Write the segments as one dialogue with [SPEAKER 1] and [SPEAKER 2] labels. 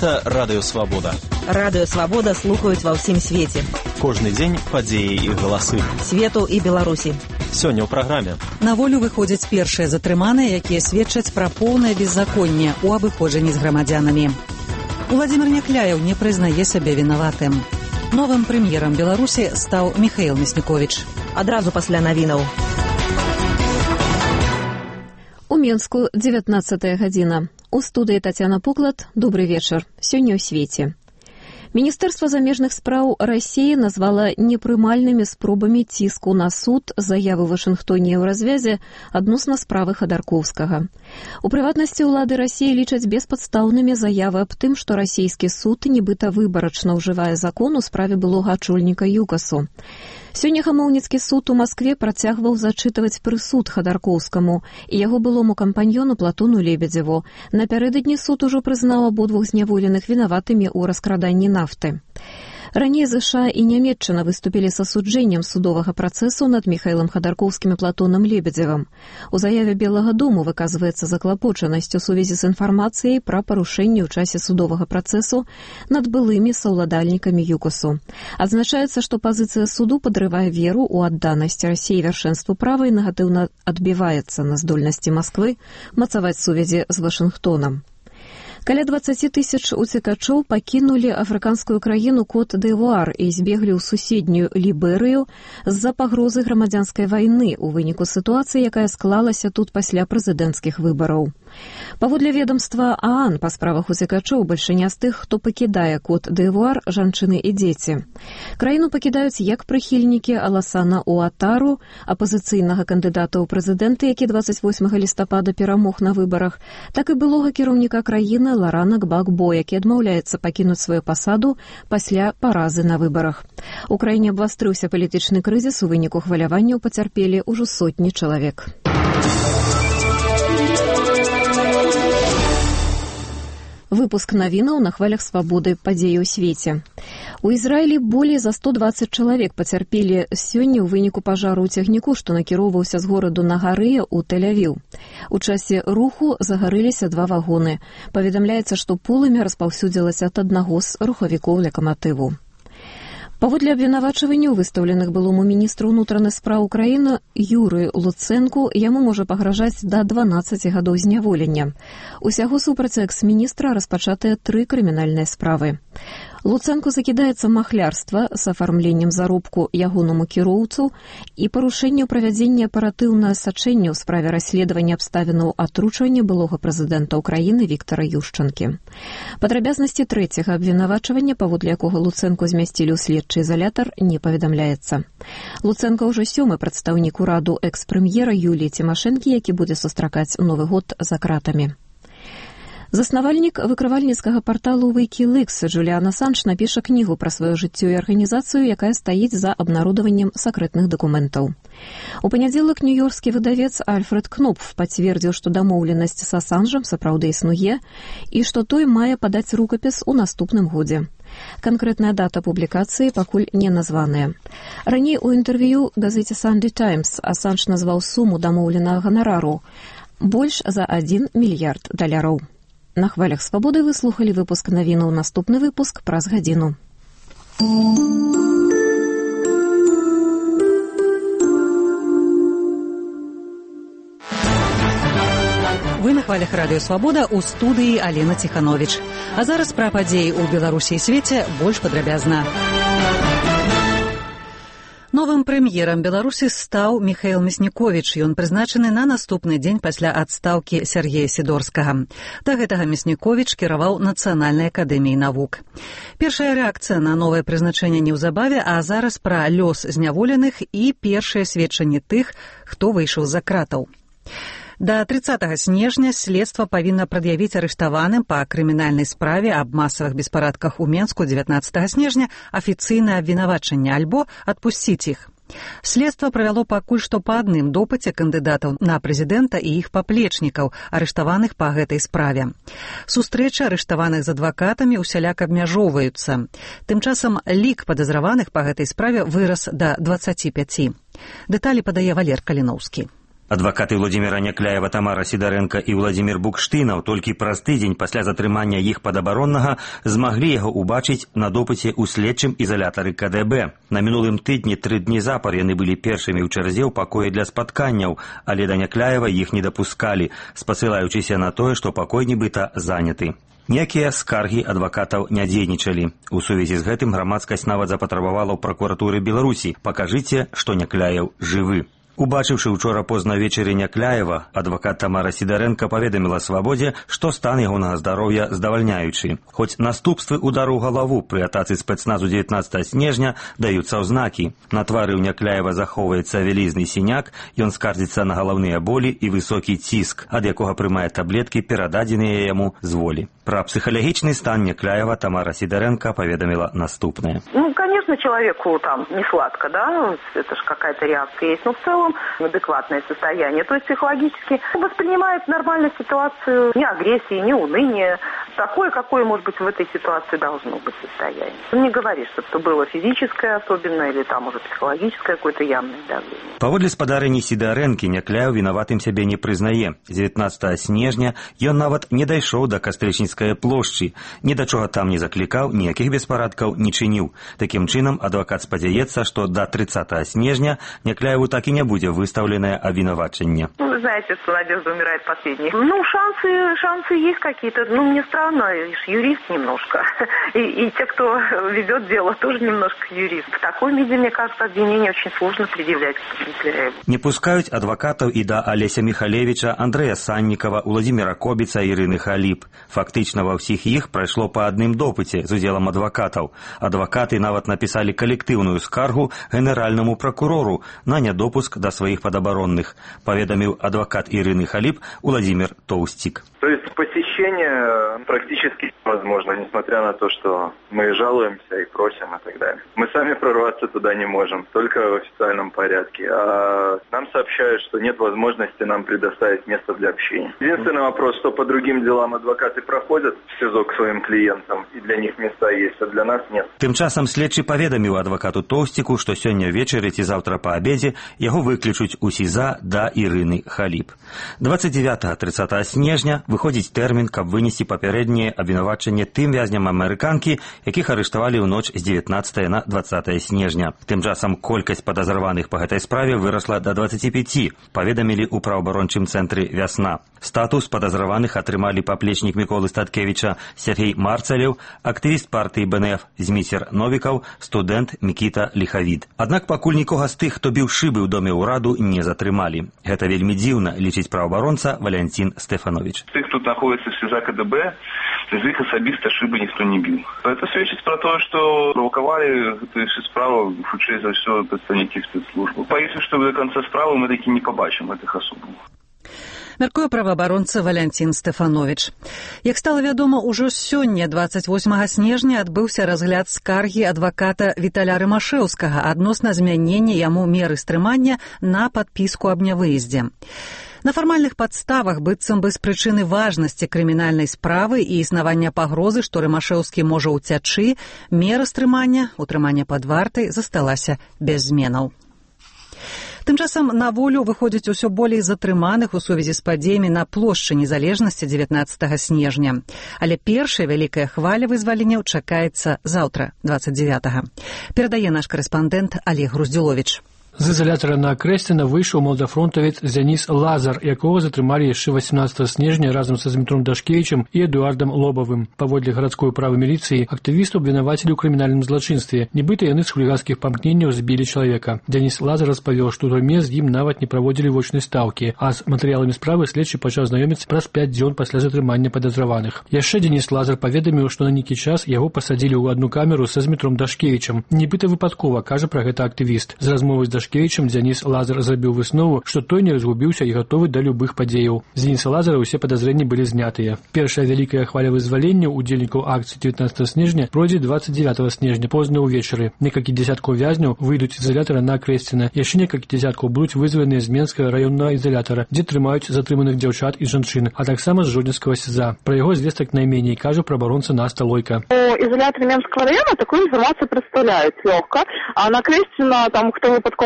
[SPEAKER 1] Гэта Радыё Свабода.
[SPEAKER 2] Радыё Свабода слухаюць ва ўсім свеце.
[SPEAKER 1] Кожны дзень падзеі і галасы.
[SPEAKER 2] Свету і Беларусі.
[SPEAKER 1] Сёння ў праграме.
[SPEAKER 3] На волю выходзяць першыя затрыманыя, якія сведчаць пра поўнае беззаконне ў абыходжанні з грамадзянамі. Уладзімір Някляеў не прызнае сябе вінаватым. Новым прэм'ерам Беларусі стаў Міхаіл Мясніковіч.
[SPEAKER 2] Адразу пасля навінаў.
[SPEAKER 4] У Менску 19 гадзіна. У студыі Тацяна Пуклад. Добрый вечар. Сёння ў свеце. Міністэрства замежных спраў Расіі назвала непрымальнымі спробамі ціску на суд заявы ў Вашынгтоне ў развязе адносна справы Хадаркоўскага. У прыватнасці ўлады Расіі лічаць беспадстаўнымі заявы аб тым, што расійскі суд нібыта выбарачна ўжывае закон у справе былога ачольніка ЮКАСу. Сёння Хамоўніцкі суд у Маскве працягваў зачытваць прысуд Хадаркоўскаму і яго былому кампаньёну Платону Лебедзеву. Напярэдадні суд ужо прызнаў абодвух зняволеных вінаватымі ў раскраданні нафты. Раней ЗША і Нямецчына выступілі з асуджэннем судовага працэсу над Міхаілам Хадаркоўскім і Платонам Лебедзевым. У заяве Белага дому выказваецца заклапочанасць у сувязі з інфармацыяй пра парушэнні ў часе судовага працэсу над былымі саўладальнікамі ЮКАСу. Адзначаецца, што пазіцыя суду падрывае веру ў адданасць Расіі вяршэнству права і негатыўна адбіваецца на здольнасці Масквы мацаваць сувязі з Вашынгтонам. Каля 20 тысяч уцекачоў пакінулі афрыканскую краіну Кот-д'Івуар і збеглі ў суседнюю Ліберыю з-за пагрозы грамадзянскай вайны ў выніку сітуацыі, якая склалася тут пасля прэзідэнцкіх выбараў. Паводле ведомства ААН па справах уцекачоў бальшыня з тых, хто пакідае Кот-д'Івуар, жанчыны і дзеці. Краіну пакідаюць як прыхільнікі Аласана Уатару, апазіцыйнага кандыдата ў прэзідэнты, які 28 лістапада перамог на выбарах, так і былога кіраўніка краіны Ларана Гбагбо, які адмаўляецца пакінуць сваю пасаду пасля паразы на выбарах. У краіне абвастрыўся палітычны крызіс, у выніку хваляванняў пацярпелі ўжо сотні чалавек. Выпуск навінаў на хвалях свабоды, падзеі ў свеце. У Ізраілі болей за 120 чалавек пацярпелі сёння ў выніку пажару ў цягніку, што накіроўваўся з гораду Нагарыя ў Тель-Авіў. У часе руху загарэліся 2 вагоны. Паведамляецца, што полымя распаўсюдзілася ад аднаго з рухавікоў лакаматыву. Паводле абвінавачванняў, выстаўленых былому міністру ўнутраных спраў краіны Юрыю Луцэнку, яму можа пагражаць да 12 гадоў зняволення. Усяго супраць экс-міністра распачатыя 3 крымінальныя справы. Луцэнку закідаецца махлярства з афармленнем заробку ягонаму кіроўцу і парушэнню правядзення аператыўнага сачэння ў справе расследавання абставінаў атручвання былога прэзідэнта ўкраіны Віктара Юшчанкі. Падрабязнасці трэцяга абвінавачвання, паводле якога Луцэнку змясцілі ў следчы изолятар, не паведамляецца. Луцэнка ўжо 7-й прадстаўнік ураду экс-прэм'ера Юліі Цімашэнкі, які будзе сустракаць Новы год за кратамі. Заснавальнік выкрывальніцкага парталу Wikileaks Джуліан Асанж напіша кнігу пра сваё жыццё і арганізацыю, якая стаіць за абнародаваннем сакрэтных дакументаў. У панядзелак нью-йоркскі выдавец Альфред Кнопф пацвердзіў, што дамоўленасць з Асанжам сапраўды існуе і што той мае падаць рукапіс у наступным годзе. Канкрэтная дата публікацыі пакуль не названая. Раней у інтэрв'ю газеце Sunday Times Асанж назваў суму дамоўленага ганарару больш за $1 мільярд. На хвалях свабоды вы слухалі выпуск навінаў. Наступны выпуск праз гадзіну. Вы на хвалях Радыё Свабода, у студыі Алена Ціхановіч. А зараз пра падзеі ў Беларусі і свеце больш падрабязна. Новым прэм'ерам Беларусі стаў Міхаіл Мясніковіч. Ён прызначаны на наступны дзень пасля адстаўкі Сергея Сідорскага. Да гэтага Мясніковіч кіраваў Нацыянальнай акадэміяй навук. Першая рэакцыя на новае прызначэнне неўзабаве, а зараз пра лёс зняволеных і першыя сведчанні тых, хто выйшаў з-за кратаў. Да 30 снежня следства павінна прад'явіць арыштаваным па крымінальнай справе аб масавых беспарадках у Менску 19 снежня афіцыйнае абвінавачанне альбо адпусціць іх. Следства правяло пакуль што па адным допыце кандыдатаў на прэзідэнта і іх паплечнікаў, арыштаваных па гэтай справе. Сустрэчы арыштаваных з адвакатамі усяляк абмяжоўваюцца. Тым часам лік падазраваных па гэтай справе вырас да 25. Дэталі падае Валер Каліноўскі.
[SPEAKER 5] Адвакаты Владимира Някляева, Тамара Сідарэнка і Владимир Букштынаў толькі праз тыдзень пасля затрымання іх падабароннага змаглі яго ўбачыць на допыце ў следчым ізалятары КДБ. На мінулым тыдні 3 дні запар яны былі першымі ў чарзе ў пакоі для спатканняў, але да Някляева іх не дапускалі, спасылаючыся на тое, што пакой нібыта заняты. Ніякія скаргі адвакатаў не дзейнічалі. У сувязі з гэтым грамадскасць нават запатрабавала ў пракуратуры Беларусі: «Пакажыце, што Някляеў жывы». Убачыўшы учора позна вечары Някляева, адвакат Тамара Сідарэнка паведаміла «Свабодзе», што стан ягонага здароўя здавальняючы. Хоць наступствы удару ў галаву пры атацы спецназу 19 снежня даюцца ў знакі. На твары ў Някляева захоўваецца вялізны сіняк, ён скардзіцца на галаўныя болі і высокі ціск, ад якога прымае таблеткі, перададзеныя яму з волі. Пра псіхалагічны стан Някляева Тамара Сідарэнка паведаміла наступнае.
[SPEAKER 6] Конечно, человеку там не сладко, да, это же какая-то реакция есть, но в целом адекватное состояние. То есть психологически воспринимает нормальную ситуацию, ни агрессии, ни уныния, такое, какое, может быть, в этой ситуации должно быть состояние. Он не говорит, что было физическое особенно или там уже психологическое какое-то явное давление.
[SPEAKER 5] Паводле спадарыні Сідарэнкі, Някляеў вінаватым сябе не прызнае. 19 снежня ён нават не дайшоў да Кастрычніцкай плошчы, ні да чога там не заклікаў, ніякіх беспарадкаў не чыніў. Такім чынам, адвакат спадзяецца, што да 30 снежня Някляеву так і не будзе выстаўленае абвінавачанне.
[SPEAKER 6] Вы знаете, что надежда умирает последней. Шансы есть какие-то. Мне странно, юрист немножко. И те, кто ведет дело, тоже немножко юрист. В таком виде, мне кажется, обвинение очень сложно предъявлять Някляеву.
[SPEAKER 5] Не пускаюць адвакатаў і да Алеся Михалевича, Андрэя Саннікава, Владимира Кобіца, Ірыны Халіп. Фактычна ва ўсіх іх прайшло па адным допыце з удзелам адвакатаў. Адвакаты нават напісалі калектыўную скаргу генеральнаму прокурору на недопуск до сваіх падабаронных, паведаміў адвокат Ирины Халип Владимир Тоустик.
[SPEAKER 7] То есть посещение практически невозможно, несмотря на то, что мы жалуемся и просим и так далее. Мы сами прорваться туда не можем, только в официальном порядке. А нам сообщают, что нет возможности нам предоставить место для общения. Единственный вопрос, что по другим делам адвокаты проходят в СИЗО к своим клиентам, и для них места есть, а для нас нет.
[SPEAKER 5] Тым часам следчы паведаміў адвакату Тоустику, што сёння вечары ці заўтра па абедзе яго выключуць у СІЗА да Ірыны Халіп. 29-30 снежня выходзіць тэрмін, каб вынесці папярэдняе абвінавачанне тым вязням амерыканкі, якіх арыштавалі ў ноч з 19 на 20 снежня. Тым часам колькасць падазраваных па гэтай справе вырасла да 25, паведамілі ў праваабарончым цэнтры «Вясна». Статус падазраваных атрымалі паплечнік Міколы Статкевіча Сергей Марцалеў, актывіст партыі БНФ Зміцер Новікаў, студэнт Мікіта Ліхавід. Аднак пакуль нікога з тых, хто біў шыбы ў доме ўраду, не затрымалі. Гэта вельмі дзіўна, лічыць праваабаронца Валянцін Стэфанович.
[SPEAKER 8] Тых, хто знаходзіцца в СІЗА КДБ, з іх асабіста шыбы ніхто не біў. Это сведчыць пра тое, што правакавалі гэтую справу, хутчэй за ўсё, прадстаўнікі спецслужбы. Боюся, што до канца справы мы такі не пабачым гэтых асобаў.
[SPEAKER 3] Мяркуе праваабаронца Валянцін Стэфанович. Як стала вядома, ужо сёння, 28 снежня, адбыўся разгляд скаргі адваката Віталя Рымашэўскага адносна змянення яму меры стрымання на падпіску аб нявыездзе. На фармальных падставах, быццам бы з прычыны важнасці крымінальнай справы і існавання пагрозы, што Рымашэўскі можа ўцячы, мера стрымання, утрымання пад вартай, засталася без зменаў. Тым часам на волю выходзіць усё болей затрыманых у сувязі з падзеямі на плошчы Незалежнасці 19 снежня. Але першая вялікая хваля вызваленняў чакаецца заўтра, 29-го. Перадае наш корэспандэнт Олег Груздзіловіч.
[SPEAKER 9] З ізалятара на Крэсціна выйшаў молодафронтавец Дзяніс Лазар, якога затрымалі яшчэ 18 снежня разам са Змітром Дашкевічам і Эдуардам Лобавым. Паводле гарадской управы міліцыі, актывістаў абвінавацілі ў крымінальным злачынстве. Нібыта яны з хуліганскіх памкненняў збілі чалавека. Дзяніс Лазар распавёў, што ў турме з ім нават не праводзілі вочнай стаўкі, а з матэрыяламі справы следчы пачаў знаёміцца праз 5 дзён пасля затрымання падазраваных. Яшчэ Дзяніс Лазар паведаміў, што на нейкі час яго пасадзілі ў адну камеру са Змітром Дашкевічам. Нібыта выпадкова, кажа пра гэта актывіст. З размовы з Дашкевічам Дзяніс Лазар зрабіў выснову, што той не разгубіўся і гатовы да любых падзеяў. З Дзяніса Лазара ўсе падазрэнні былі знятыя. Першая вялікая хваля вызвалення удзельнікаў акцыі 19 снежня пройдзе 29 снежня позна ўвечары. Некалькі дзясяткаў вязняў выйдуць з ізалятара на Крэсціна. Яшчэ некалькі дзясяткаў будуць вызваленыя з Менскага раённага ізалятара, дзе трымаюць затрыманых дзяўчат і жанчын, а таксама з Жодзінскага СІЗА. Пра яго звестак найменей, кажа праваабаронца Наста Лойка.
[SPEAKER 10] У изоляторе Менского района такую информацию представляют легко, а на Крэсціна там кто выпадково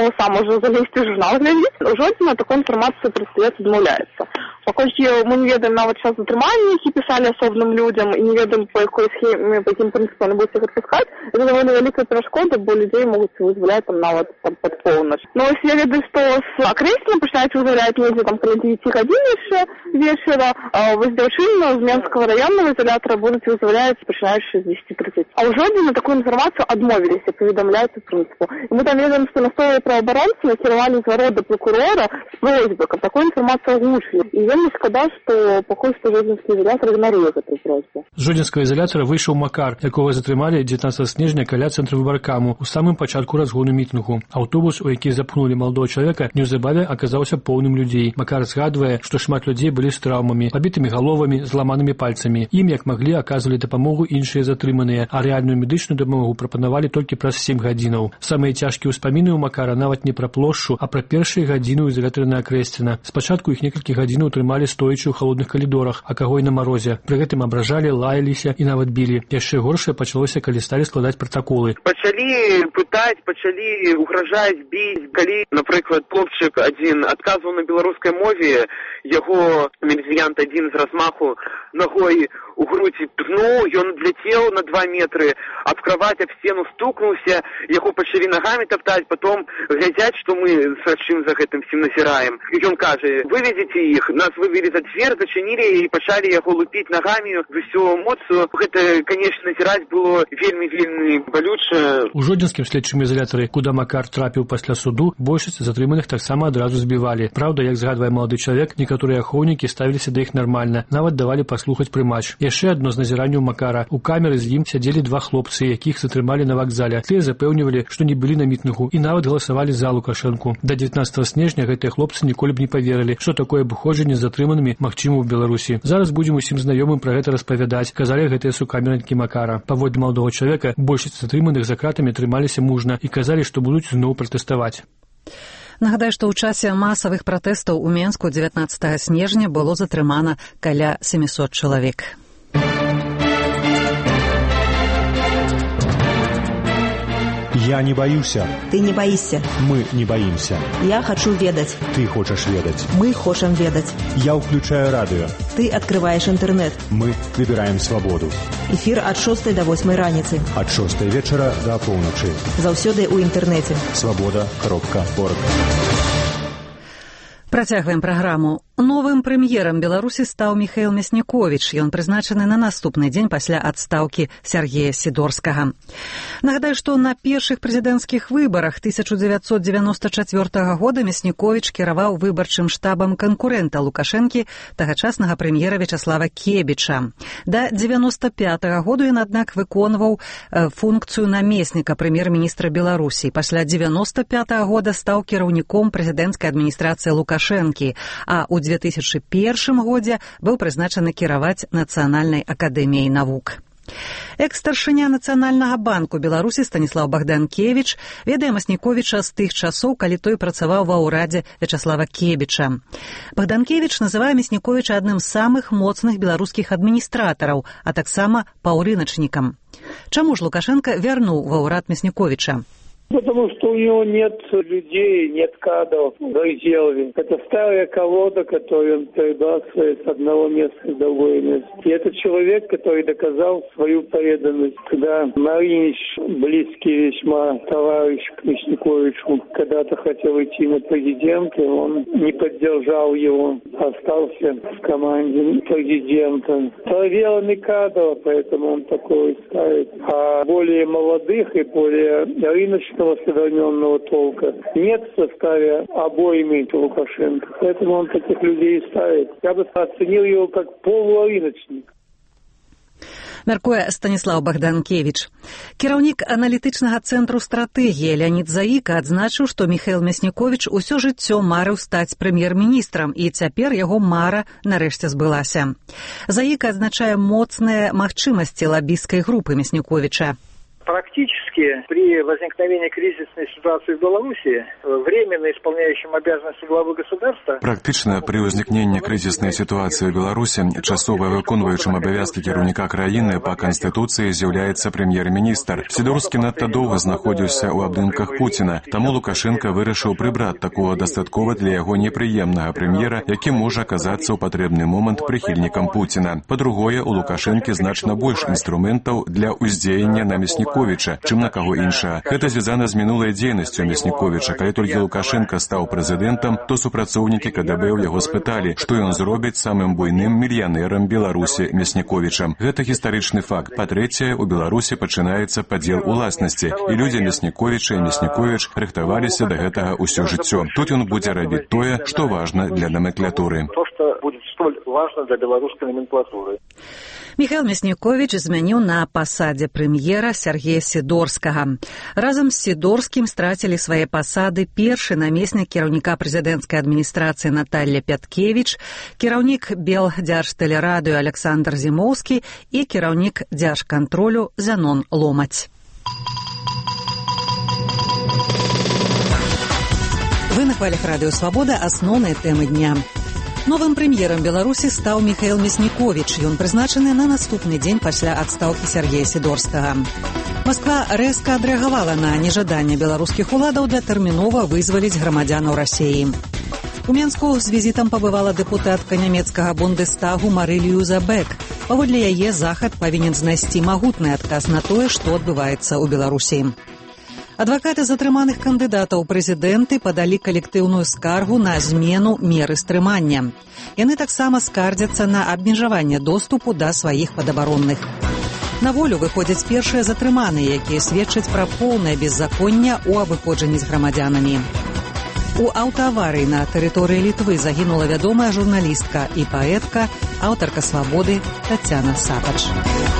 [SPEAKER 6] сам можа залезці ў журнал глядзець. Жодзіна такую інфармацыю прадстаўляць адмаўляецца. Паколькі мы не ведаем нават час затрымання, які пісалі асобным людзям, і не ведаем, по якой схеме, по якім прынцыпам будуць іх адпускаць, це даволі вялікая перашкода, бо людзей могуць вызваляць нават пад поўнач. Но ось я ведаю, што з Акрэсціна пачынаюць вызваляць недзе каля 9 гадзін яшчэ вечара, вось дзяўчыну з Менскага раённага ізалятара будуць вызваляць пачынаючы з 10:30. А ў Жодзіне такую інфармацыю адмовіліся паведамляць у прынцыпу. І мы там ведаем, што мясцовыя праваабаронцы накіравалі зварот да прокурора з просьбай, каб такую інфармацыю агучылі. І вельмі шкада, што пакуль што жодзінскі ізалятар ігнаруе гэтую просьбу.
[SPEAKER 9] З жодзінскага ізалятара выйшаў Макар, якога затрымалі 19 снежня каля цэнтра выбаркаму у самым пачатку разгону мітынгу. Аўтобус, у які запхнулі маладого чалавека, неўзабаве аказаўся поўным людзей. Макар згадвае, што шмат людзей былі з траўмамі, пабітымі галовамі, зламанымі пальцамі. Ім, як маглі, аказвалі дапамогу іншыя затрыманыя, а рэальную медычную дапамогу прапанавалі толькі праз 7 гадзінаў. Самыя цяжкія ўспаміны ў Макара нават не пра плошчу, а пра першыя гадзіны ў ізалятары на Акрэсціна. Спачатку іх некалькі гадзінаў трымалі стоячы ў халодных калідорах, а каго і на марозе. Пры гэтым абражалі, лаяліся і нават білі. Яшчэ горшае пачалося, калі сталі складаць пратаколы.
[SPEAKER 10] Пачалі пытаць, пачалі угражаць, біць. Калі, напрыклад, хлопчык адзін адказваў на беларускай мове, яго міліцыянт адзін з размаху ногой у грудзі пнуў, ён адляцеў на 2 метры, аб краваць, аб сцену стукнуўся, яго пачалі нагамі таптаць, потом глядзяць, што мы сачым за гэтым всім назіраем. І ён кажа, выведзіце іх, нас вывели за дзвер, зачынілі і пачалі яго лупіць нагамі з усё моцу. Гэта, конечно, назіраць было вельмі балюча.
[SPEAKER 9] У жодзінскім следчым ізалятары, куды Макар трапіў пасля суду, большасць затрыманых таксама адразу збівалі. Праўда, як згадвае малады чалавек, некаторыя ахоўнікі ставіліся да іх нармальна, нават давалі паслухаць прымач. Яшчэ адно з назіранняў Макара. У камеры з ім сядзелі 2 хлопцы, якіх затрымалі на вакзале. Тыя запэўнівалі, што не былі на мітынгу і нават галасавалі за Лукашэнку. Да 19 снежня гэтыя хлопцы ніколі б не паверылі, што такое абыходжанне з затрыманымі магчыма ў Беларусі. Зараз будзем усім знаёмым пра гэта распавядаць, казалі гэтыя сукамернікі Макара. Паводле маладога чалавека, большасць затрыманых за кратамі трымаліся мужна і казалі, што будуць зноў пратэставаць.
[SPEAKER 3] Нагадаю, што ў часе масавых пратэстаў у Менску 19 снежня было затрымана каля 700 чалавек.
[SPEAKER 11] Я не боюся.
[SPEAKER 2] Ты не боишься.
[SPEAKER 11] Мы не боимся.
[SPEAKER 2] Я хочу ведать.
[SPEAKER 11] Ты хочешь ведать.
[SPEAKER 2] Мы хочем ведать.
[SPEAKER 11] Я включаю радио.
[SPEAKER 2] Ты открываешь интернет.
[SPEAKER 11] Мы выбираем свободу.
[SPEAKER 2] Эфир от 6 до 8 раніцы.
[SPEAKER 11] От 6 вечера до полночи.
[SPEAKER 2] Заўсёды ў інтэрнэце.
[SPEAKER 11] Свобода.орг.
[SPEAKER 3] Працягваем праграму. Новым прэм'ерам Беларусі стаў Міхаіл Мясніковіч. Ён прызначаны на наступны дзень пасля адстаўкі Сергея Сідорскага. Нагадаю, што на першых прэзідэнцкіх выбарах 1994 года Мясніковіч кіраваў выбарчым штабам канкурэнта Лукашэнкі, тагачаснага прэм'ера Вячаслава Кебіча. Да 95 году ён, аднак, выконваў функцыю намесніка прэм'ер-міністра Беларусі. Пасля 95 года стаў кіраўніком прэзідэнцкай адміністрацыі Лукашэнкі, а ў 2001 годзе быў прызначаны кіраваць Нацыянальнай акадэміяй навук. Экс-старшыня Нацыянальнага банку Беларусі Станіслаў Богданкевіч ведае Мясніковіча з тых часоў, калі той працаваў ва ўрадзе Вячаслава Кебіча. Богданкевіч называе Мясніковіча адным з самых моцных беларускіх адміністратараў, а таксама паўрыначнікам. Чаму ж Лукашенко вярнуў ва ўрад Мясніковіча?
[SPEAKER 12] Потому что у него нет людей, нет кадров в Изелве. Это старая колода, которую он перебрасывает с одного места в другое место. И это человек, который доказал свою преданность. Когда Маринич, близкий весьма товарищ к Мясниковичу, когда-то хотел идти на президента, он не поддержал его, остался в команде президента. Проверенный кадр, поэтому он такой ставит. А более молодых и более рыночных современного толка нет в составе обоймы Лукашенко. Поэтому он таких людей ставит. Я бы оценил его как полурыночник.
[SPEAKER 3] Мяркуе Станіслаў Богданкевіч. Кіраўнік аналітычнага цэнтру стратэгіі Леонід Заіка адзначыў, што Міхаіл Мясніковіч усё жыццё марыў стаць прэм'ер-міністрам, і цяпер яго мара нарэшце збылася. Заіка адзначае моцныя магчымасці лабісцкай групы Мясніковіча.
[SPEAKER 13] Практически при возникновении кризисной ситуации в Беларуси временно исполняющим обязанности главы государства
[SPEAKER 14] Практычна пры ўзнікненні крызіснай сітуацыі ў Беларусі часова выконваючым абавязкі кіраўніка краіны па канстытуцыі з'яўляецца прэм'ер-міністр. Сідорскі надта доўга знаходзіўся ў абдымках Пуціна, таму Лукашенка вырашыў прыбраць такого дастаткова для яго непрыемнага прэм'ера, які можа аказацца ў патрэбны момант прыхільнікам Пуціна. Па-другое, у Лукашэнкі значна больш інструментаў для ўздзеяння на Мясніковіча, чым на каго іншага. Гэта звязана з мінулай дзейнасцю Мясніковіча. Калі толькі Лукашенка стаў прэзідэнтам, то супрацоўнікі КДБ ў яго спыталі, што ён зробіць самым буйным мільянерам Беларусі Мясніковічам. Гэта гістарычны факт. Па-трэцяе, у Беларусі пачынаецца падзел уласнасці, і людзі Мясніковіча і Мясніковіч рыхтаваліся да гэтага ўсё жыццё. Тут ён будзе рабіць тое, што важна для номенклатуры.
[SPEAKER 13] То, что будет столь важно для белорусской номенклатуры.
[SPEAKER 3] Михаил Мясніковіч змяніў на пасадзе прэм'ера Сергея Сідорскага. Разам з Сідорскім страцілі свае пасады першы намеснік кіраўніка прэзідэнцкай адміністрацыі Наталья Пяткевіч, кіраўнік Белдзяржтэлерадыё Александр Зімоўскі і кіраўнік дзяржкантролю Зянон Ломаць. Вы на хвалях Радыё Свабода асноўныя тэмы дня. Новым прэм'ерам Беларусі стаў Михаил Мясніковіч. Ён прызначаны на наступны дзень пасля адстаўкі Сергея Сідорскага. Москва рэзка адрэагавала на нежаданне беларускіх уладаў датэрмінова вызваліць грамадзянаў Расіі. У Менску з візітам пабывала дэпутатка нямецкага Бундестагу Марыль Юзабек. Паводле яе захад павінен знайсці магутны адказ на тое, што адбываецца ў Беларусі. Адвакаты затрыманых кандыдатаў у прэзідэнты падалі калектыўную скаргу на змену меры стрымання. Яны таксама скардзяцца на абмежаванне доступу да сваіх падабаронных. На волю выходзяць першыя затрыманыя, якія сведчаць пра поўнае беззаконне ў абыходжанні з грамадзянамі. У аўтааварыі на тэрыторыі Літвы загінула вядомая журналістка і паэтка, аўтарка «Свабоды» Тацяна Сапач.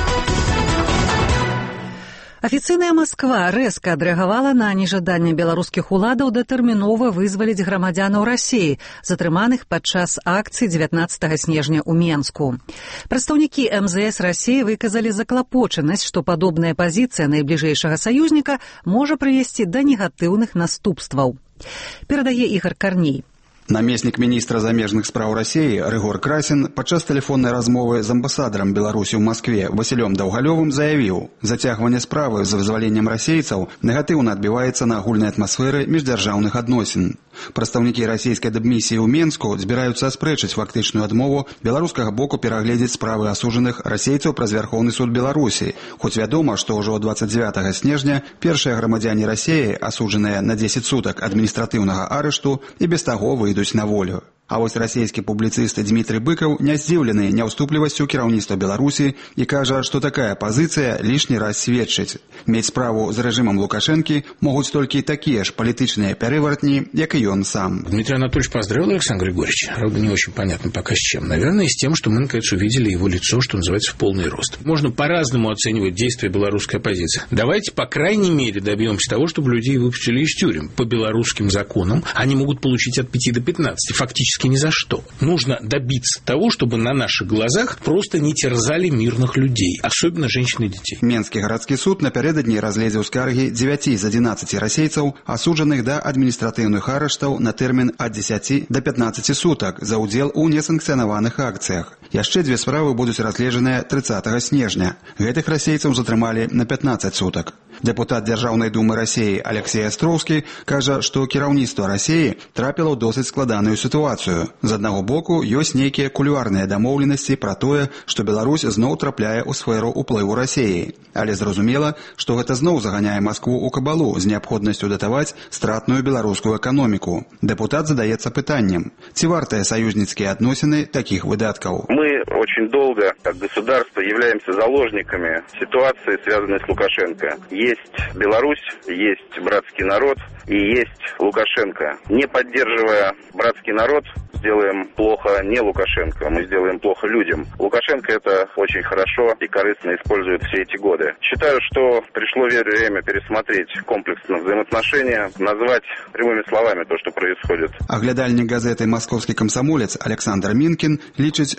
[SPEAKER 3] Афіцыйная Москва рэзка адрэагавала на нежаданне беларускіх уладаў датэрмінова вызваліць грамадзянаў Расіі, затрыманых падчас акцыі 19 снежня ў Менску. Прадстаўнікі МЗС Расіі выказалі заклапочанасць, што падобная пазіцыя найбліжэйшага саюзніка можа прывесці да негатыўных наступстваў. Перадае Ігор Карней.
[SPEAKER 15] Намеснік міністра замежных спраў Расіі Рыгор Красін падчас тэлефоннай размовы з амбасадарам Беларусі ў Маскве Васілём Даўгалёвым заявіў, зацягванне справы за вызваленнем расейцаў негатыўна адбіваецца на агульнай атмасферы міждзяржаўных адносін. Прадстаўнікі расійскай дыпмісіі ў Менску збіраюцца аспрэчыць фактычную адмову беларускага боку перагледзець справы асуджаных расейцаў праз Вярхоўны суд Беларусі, хоць вядома, што ўжо 29 снежня першыя грамадзяне Расіі, асуджаныя на 10 сутак адміністратыўнага арышту, і без таго выйдуць на волю. А вось расійскі публіцыст Дмітрый Быкаў не здзіўлены няўступлівасцю кіраўніцтва Беларусі і кажа, што такая пазіцыя лішні раз сведчыць. Мець справу з рэжымам Лукашэнкі могуць толькі такія ж палітычныя перевертни, як и он сам.
[SPEAKER 16] Дмитрий Анатольевич поздравил Александра Григорьевича. Правда, не очень понятно пока с чем. Наверное, с тем, что мы, наконец, увидели его лицо, что называется, в полный рост. Можно по-разному оценивать действия белорусской оппозиции. Давайте, по крайней мере, добьемся того, чтобы людей выпустили из тюрем. По белорусским законам они могут получить от 5 до 15. Фактически ни за что. Нужно добиться того, чтобы на наших глазах просто не терзали мирных людей, особенно женщин и детей.
[SPEAKER 15] Менскі гарадскі суд напярэдадні разгледзеў скаргі 9 з 11 расейцаў, асуджаных да адміністратыўных арыштаў на тэрмін ад 10 до 15 сутак за ўдзел у несанкцыянаваных акцыях. Яшчэ дзве справы будуць разгледжаныя 30 снежня. Гэтых расейцаў затрымалі на 15 сутак. Дэпутат Дзяржаўнай думы Расіі Алексей Астроўскі кажа, што кіраўніцтва Расіі трапіла ў досыць складаную сітуацыю. З аднаго боку, ёсць нейкія кулуарныя дамоўленасці пра тое, што Беларусь зноў трапляе ў сферу ўплыву Расіі. Але зразумела, што гэта зноў заганяе Маскву ў кабалу з неабходнасцю датаваць стратную беларускую эканоміку. Дэпутат задаецца пытаннем, ці вартыя саюзніцкія адносіны такіх выдаткаў.
[SPEAKER 17] Мы очень долго, как государство, являемся заложниками ситуации, связанной с Лукашенко. Есть Беларусь, есть братский народ и есть Лукашенко. Не поддерживая братский народ, сделаем плохо не Лукашенко, мы сделаем плохо людям. Лукашенко это очень хорошо и корыстно использует все эти годы. Считаю, что пришло время пересмотреть комплексно взаимоотношения, назвать прямыми словами то, что происходит.
[SPEAKER 15] Аглядальнік газеты «Московский комсомолец» Александр Минкин лічыць, што Кремль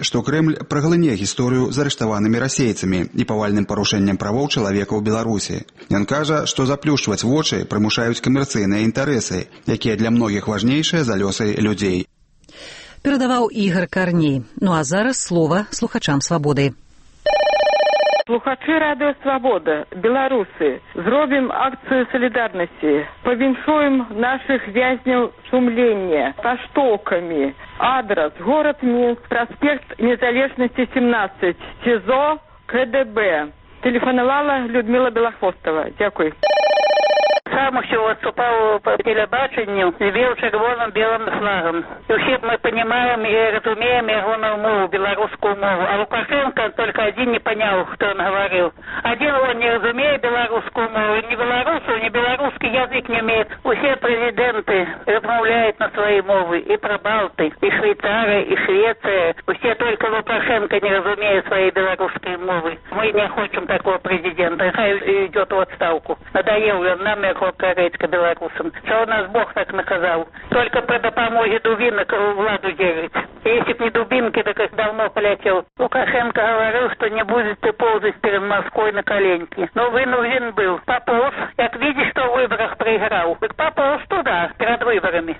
[SPEAKER 15] Кремль праглыне гісторыю з арыштаванымі расейцамі і павальным парушэннем правоў чалавека ў Беларусі. Ён кажа, што заплюшчваць вочы прымушаюць камерцыйныя інтарэсы, якія для многіх важнейшыя за лёсы людзей.
[SPEAKER 3] Перадаваў Ігор Карней. Ну а зараз слова слухачам «Свабоды».
[SPEAKER 18] Слухачы радыё «Свабода», беларусы, зробім акцыю салідарнасці, павіншуем нашых вязняў сумлення паштоўкамі. Адрес: город Минск, проспект Незалежности, 17, СИЗО КДБ. Телефонувала Людмила Белохвостова. Дякую.
[SPEAKER 19] Сам усё выступал по телебачению с бело-червоным белым флагом. И все мы понимаем и разумеем ягоную мову, белорусскую мову. А Лукашенко только один не понял, что он говорил. Один он не разумеет белорусскую мову, ни белорусскую, ни белорусский язык не умеет. Все президенты размовляют на своей мове. И Прибалты, и Швейцария, и Швеция. Все только Лукашенко не разумеет своей белорусской мовы. Мы не хотим такого президента. Хай идет в отставку. Надоел он нам, корейка белорусам. Что у нас Бог так наказал? Только по допомоге дубинок владу делать. Если б не дубинки, так их давно полетел. Лукашенко говорил, что не будет ты ползать перед Москвой на коленки. Но вынужден был. Пополз. Как видишь, что в выборах проиграл. Так пополз туда, перед выборами.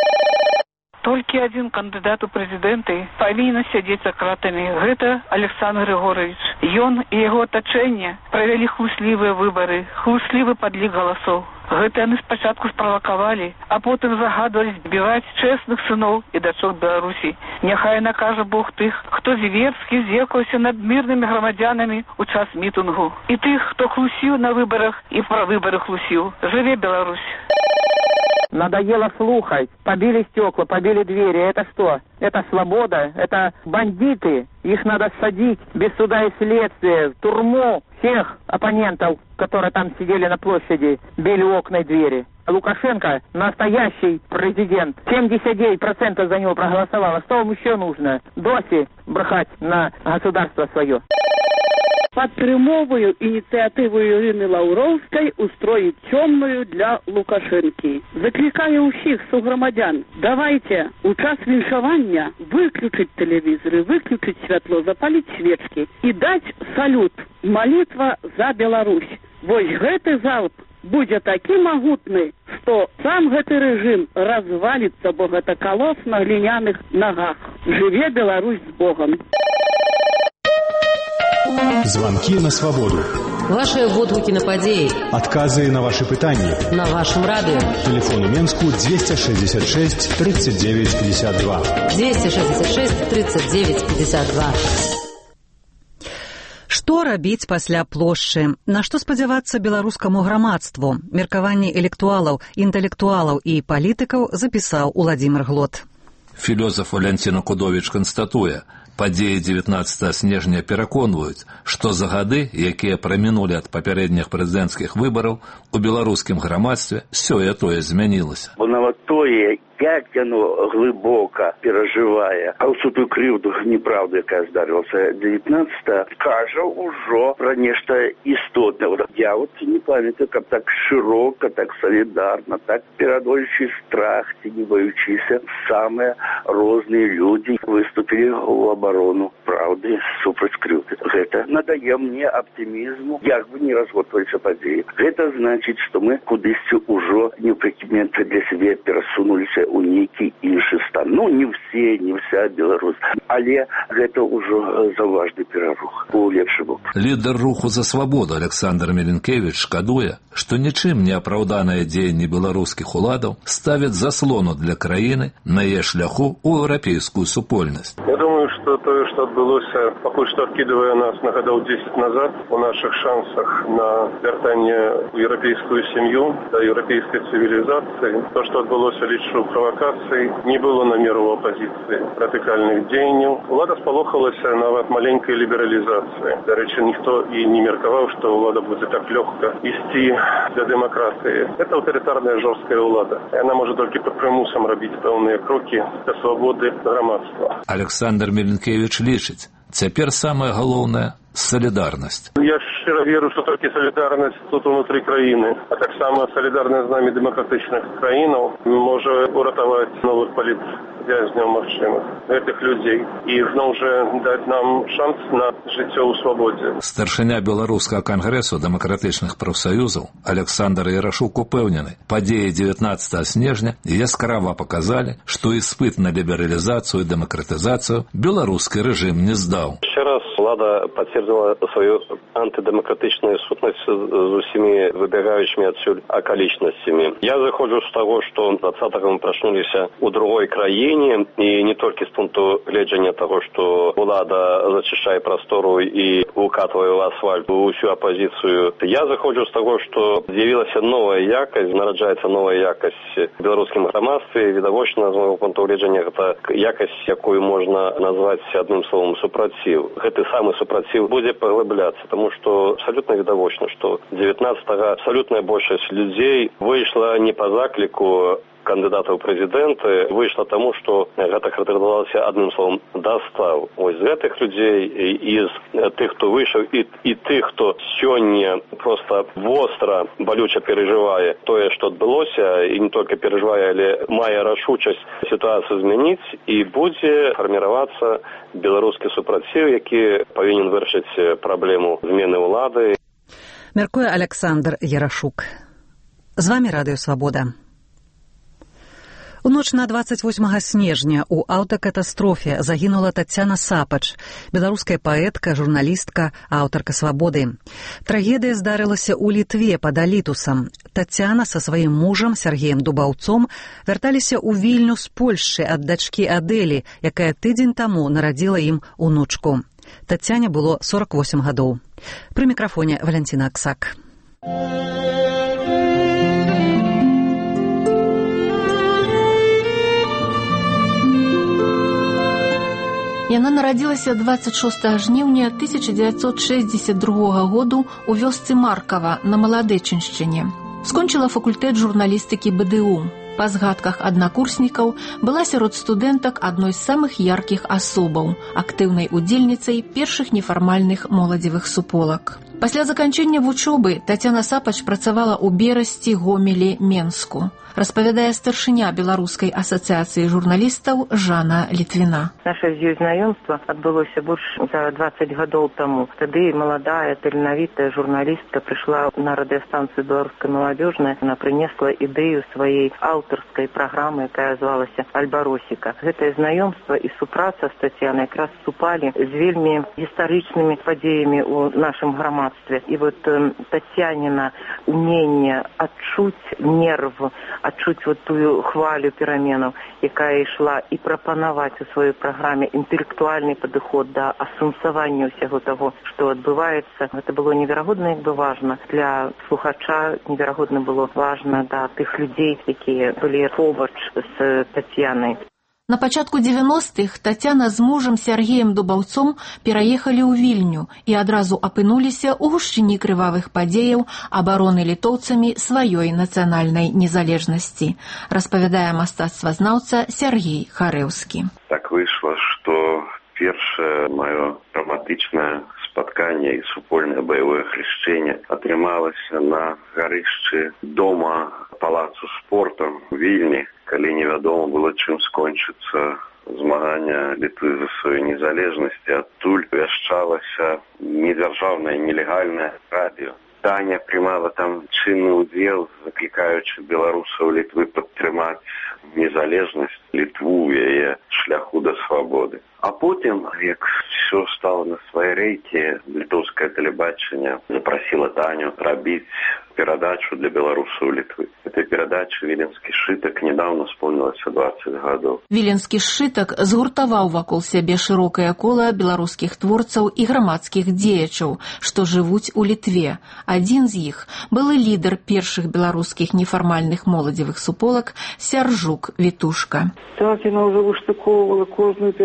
[SPEAKER 18] Толькі один кандидат у прэзідэнты павінен сядзець за кратамі. Гэта Александр Григорович. Ён і яго атачэнне правялі хлуслівыя выбары, хлуслівы падлік галасоў. Гэта яны спачатку справакавалі, а потым загадвалі збіваць чэсных сыноў і дачок Беларусі. Няхай накажа Бог тых, хто зверскі з'ехаўся над мірнымі грамадзянамі ў час мітынгу. І тых, хто хлусіў на выбарах і пра выбары хлусіў. Жыве Беларусь! Надоело слухать. Побили стекла, побили двери. Это что? Это свобода? Это бандиты. Их надо садить без суда и следствия в тюрьму. Всех оппонентов, которые там сидели на площади, били окна и двери. Лукашенко настоящий президент. 79% за него проголосовало. Что вам еще нужно? Досі брехать на государство свое.
[SPEAKER 20] Падтрымоўваю ініцыятыву Ірыны Лаўроўскай устроіць цёмную для Лукашэнкі. Заклікаю ўсіх суграмадзян, давайте у час віншавання выключыць тэлевізоры, выключыць святло, запаліць свечкі і даць салют. Малітва за Беларусь. Вось гэты залп будзе такі магутны, што сам гэты рэжым разваліцца, бо гэта калос на гліняных нагах. Жыве Беларусь з Богом.
[SPEAKER 11] Звонки на свободу.
[SPEAKER 21] Ваши водгуки на падеи.
[SPEAKER 11] Отказы на ваши пытания.
[SPEAKER 21] На вашем радио.
[SPEAKER 11] Телефон у Менску 266 39 52.
[SPEAKER 21] 266 39 52.
[SPEAKER 3] Што рабіць пасля плошчы? На што спадзявацца беларускаму грамадству? Меркаванні электуалаў, інтэлектуалаў і палітыкаў запісаў Уладзімир Глот.
[SPEAKER 22] Філёзаф Валянцін Кудовіч канстатуе, падзеі 19 снежня пераконваюць, што за гады, якія прамінулі ад папярэдніх прэзідэнцкіх выбараў, у беларускім грамадстве сёе-тое змянілася.
[SPEAKER 23] Бо нават тое, як яно глибоко переживає, а всю ту кривду, неправду, яка здарилася 19-та, каже уже про нечто істотне. Я от не пам'ятаю, як так широко, так солідарно, так передуючи страх, не боючися, саме різні люди виступили в оборону правди супроть кривди. Це надає мені оптимізму, як би не розгортувалися події. Це значить, що ми кудись уже неприкметно для себе пересунулися у некий інший стан. Ну, не вся Беларусь, але гэта ўжо заважны перарух у лепшы бок.
[SPEAKER 22] Лідар руху за свабоду Александр Меленкевич шкадуе, што нічым не апраўданыя дзеянні беларускіх уладаў ставяць заслону для краіны на яе шляху ў еўрапейскую супольнасць.
[SPEAKER 24] Я думаю, што тое, што адбылося, пакуль што адкідывае нас на гадоў 10 назад у нашых шансах на вяртанне ў еўрапейскую сям'ю, да еўрапейскай цывілізацыі. То, што адбылося, лічу, правокаций, не было намеру у оппозиции радикальных деяний. Влада спалохалася нават маленькой либерализации. До речи, никто и не мерковал, что влада будет так легко вести для демократии. Это авторитарная жесткая влада. И она может только под примусом робить певные кроки для свободы громадства.
[SPEAKER 22] Александр Меленкевич лічыць, Цяпер самае галоўнае солідарнасць.
[SPEAKER 24] Я щиро вірю, що тільки солідарність тут внутрі країни, а так само солідарність з нами демократичних країн може уратувати нових політв'язнів машинах, цих людей, і знову ж дати нам шанс на життя у свободі.
[SPEAKER 22] Старшыня Беларускага кангрэсу дэмакратычных прафсаюзаў Александр Ярашук упэўнены, падзеі 19 снежня яскрава паказалі, што іспыт на лібералізацыю і дэмакратызацыю беларускі рэжым не здаў.
[SPEAKER 1] Ще раз влада подтвердила свою антидемократичную сутность с усими выбегающими отсюда околичностями. Я заходжу с того, что 20-го мы проснулись у другой краине, и не только с пункту гледжения того, что влада зачищает простору и укатывает в асфальт всю оппозицию. Я заходжу с того, что з'явилась новая якость, нараджается новая якость в белорусском громадстве, и видовочно, с моего пункту гледжения, это якость, якую можно назвать одним словом супротив. Гэты самый супротив будет поглубляться, потому что абсолютно видовочно, что 19-го абсолютная большасць людей вышла не по заклику кандидатаў прэзідэнты, выйшла тому, что гэта характарызавалася одним словом «достав». Ось з гэтых людей, из тых, хто выйшаў, і тых, хто сёння просто востра, балюча переживае тое, што адбылося, і не только переживае, але мае рашучасць сітуацыю змяніць, і будзе фарміравацца беларускі супраціў, які павінен вырашыць праблему змены ўлады.
[SPEAKER 3] Мяркуе Александр Ярашук. З вами Радыё Свабода. У ноч на 28 снежня у аўтакатастрофе загінула Тацяна Сапач, беларуская паэтка, журналістка, аўтарка «Свабоды». Трагедыя здарылася ў Літве пад Алітусам. Тацяна са сваім мужам Сергеем Дубаўцом вярталіся ў Вільню з Польшчы ад дачкі Адэлі, якая тыдзень таму нарадзіла ім унучку. Тацяне было 48 гадоў. Пры мікрафоне Валянціна Аксак.
[SPEAKER 4] Яна нарадзілася 26 жніўня 1962 году ў вёсцы Маркава на Маладэчыншчыне. Скончыла факультэт журналістыкі БДУ. Па згадках аднакурснікаў была сярод студэнтак адной з самых яркіх асобаў, актыўнай удзельніцай першых нефармальных моладзевых суполак. Пасля заканчэння вучобы Тацяна Сапач працавала ў Берасці, Гомелі, Менску. Распавядае старшыня Беларускай асацыяцыі журналістаў Жанна Літвіна.
[SPEAKER 6] Наша з ёй знаёмства адбылося больш за 20 гадоў таму. Тады маладая, таленавітая журналістка прыйшла на радыёстанцыю «Беларуская маладзёжная». Она прынесла ідэю сваёй аўтарскай праграмы, якая звалася «Альбаросіка». Гэтае знаёмства і супраца з Тацянай якраз супалі з вельмі гістарычнымі падзеямі ў нашым грамадстве. І вот Тацяніна уменне адчуць нерв, адчуць вот тую хвалю пераменаў, якая ішла, і прапанаваць у сваёй праграме інтэлектуальны падыход да асэнсавання ўсяго таго, што адбываецца. Гэта было неверагодна, як бы важна для слухача, неверагодна было важна да тых людзей, якія былі побач з Тацянай.
[SPEAKER 4] На пачатку 90-х Тацяна з мужам Сергеем Дубаўцом пераехалі ў Вільню і адразу апынуліся ў гушчыні крывавых падзеяў абароны літоўцамі сваёй нацыянальнай незалежнасці, распавядае мастацтвазнаўца Сергей Харэўскі.
[SPEAKER 5] Так выйшла, што першае маё драматычнае спатканне і супольнае баявое хрышчэнне атрымалася на гарышчы дома палацу спорту ў Вільні, калі невядома было, чым скончыцца змагання Літвы за сваю незалежнасць. Адтуль вяшчалася недзяржаўнае, нелегальнае радыё. Таня прымала там чынны ўдзел, заклікаючы беларусаў Літвы падтрымаць незалежнасць Літву ў яе шляху да свабоды. А потым, як все стало на свае рэйкі, літоўскае тэлебачанне запрасіла Таню рабіць перадачу для беларусаў Літвы. Этой перадачы «Віленскі сшытак» недавно исполнилася 20 гадоў.
[SPEAKER 4] «Віленскі сшытак» згуртаваў вакол сябе шырокае кола беларускіх творцаў і грамадскіх дзеячаў, што жывуць у Літве. Адзін з іх былы лідар першых беларускіх нефармальных моладзевых суполак Сяржук Вітушка.
[SPEAKER 7] Так, яна ўжо выштыкоўвала кожную перадачу,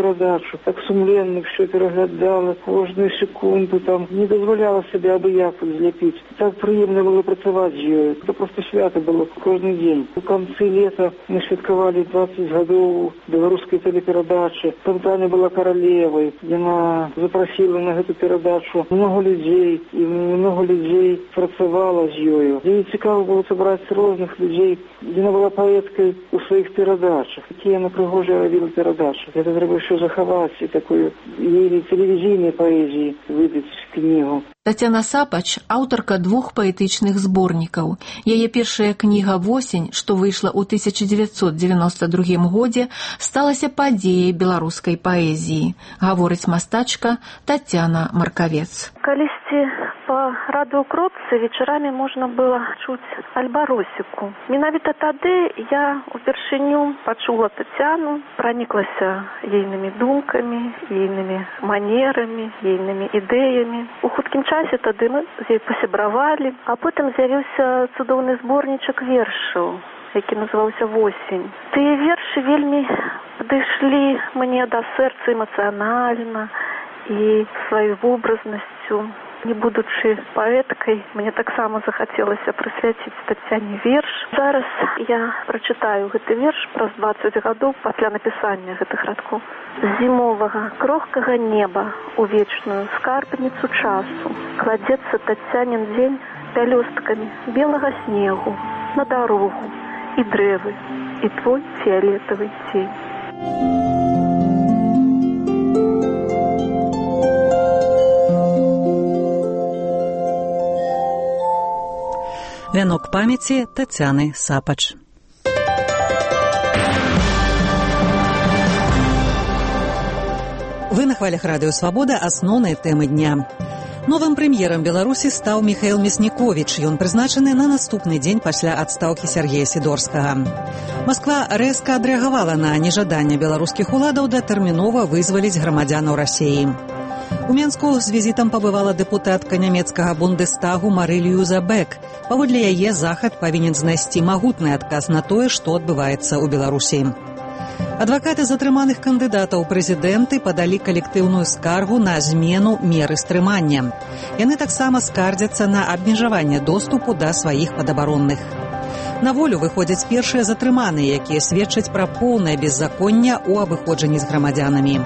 [SPEAKER 7] перадачу. Так сумленна все пераглядала, кожную секунду там не дазваляла себе абы-як зляпіць. Так прыемна было працаваць з ёю. Это просто свято было кожны дзень. У канцы лета мы святкавалі 20 гадоў беларускай тэлеперадачы. Там Таня была каралевай. Яна запросила на гэту перадачу много людзей, і много людзей працавала з ёю. Ей цікава было сабраць розных людзей. Яна была паэткай у сваіх перадачах. Якія яна прыгожыя рабіла перадачы. Гэта трэба ўсё захаваць і такую ей тэлевізійнай паэзіі выдаць кнігу.
[SPEAKER 4] Тацяна Сапач – аўтарка 2 паэтычных зборнікаў. Яе першая кніга «Восень», што выйшла ў 1992 годзе, сталася падзеяй беларускай паэзіі, гаворыць мастачка Тацяна Маркавец.
[SPEAKER 8] Калісьці па радыёкропцы вечарамі можна было чуць альбаросіку. Менавіта тады я упершыню пачула Тацяну, праніклася ейнымі думкамі, ейнымі манерамі, ейнымі ідэямі. У хуткім часе тады мы з ёй пасябравалі, а потым з'явіўся цудоўны зборнічак вершаў, які называўся «Восень». Тыя вершы вельмі падышлі мне да сэрца эмацыянальна і сваёй вобразнасцю. Не будучы паэткай, мне таксама захацелася прысвяціць Тацяне верш. Зараз я прачытаю гэты верш праз 20 гадоў пасля напісання гэтых радкоў. З зімовага крохкага неба у вечную скарбніцу часу кладзецца Тацянін дзень пялёсткамі белага снегу на дарогу і дрэвы, і твой фіялетавы цень.
[SPEAKER 3] Вянок памяці Тацяны Сапач. Вы на хвалях радыё «Свабода» асноўныя тэмы дня. Новым прэм'ерам Беларусі стаў Міхаіл Мясніковіч. Ён прызначаны на наступны дзень пасля адстаўкі Сергея Сідорскага. Масква рэзка адрэагавала на нежаданне беларускіх уладаў датэрмінова вызваліць грамадзянаў Расіі. У Менску з візітам пабывала дэпутатка нямецкага Бундестагу Марыль Юзабек. Паводле яе захад павінен знайсці магутны адказ на тое, што адбываецца ў Беларусі. Адвакаты затрыманых кандыдатаў у прэзідэнты падалі калектыўную скаргу на змену меры стрымання. Яны таксама скардзяцца на абмежаванне доступу да сваіх падабаронных. На волю выходзяць першыя затрыманыя, якія сведчаць пра поўнае беззаконне ў абыходжанні з грамадзянамі.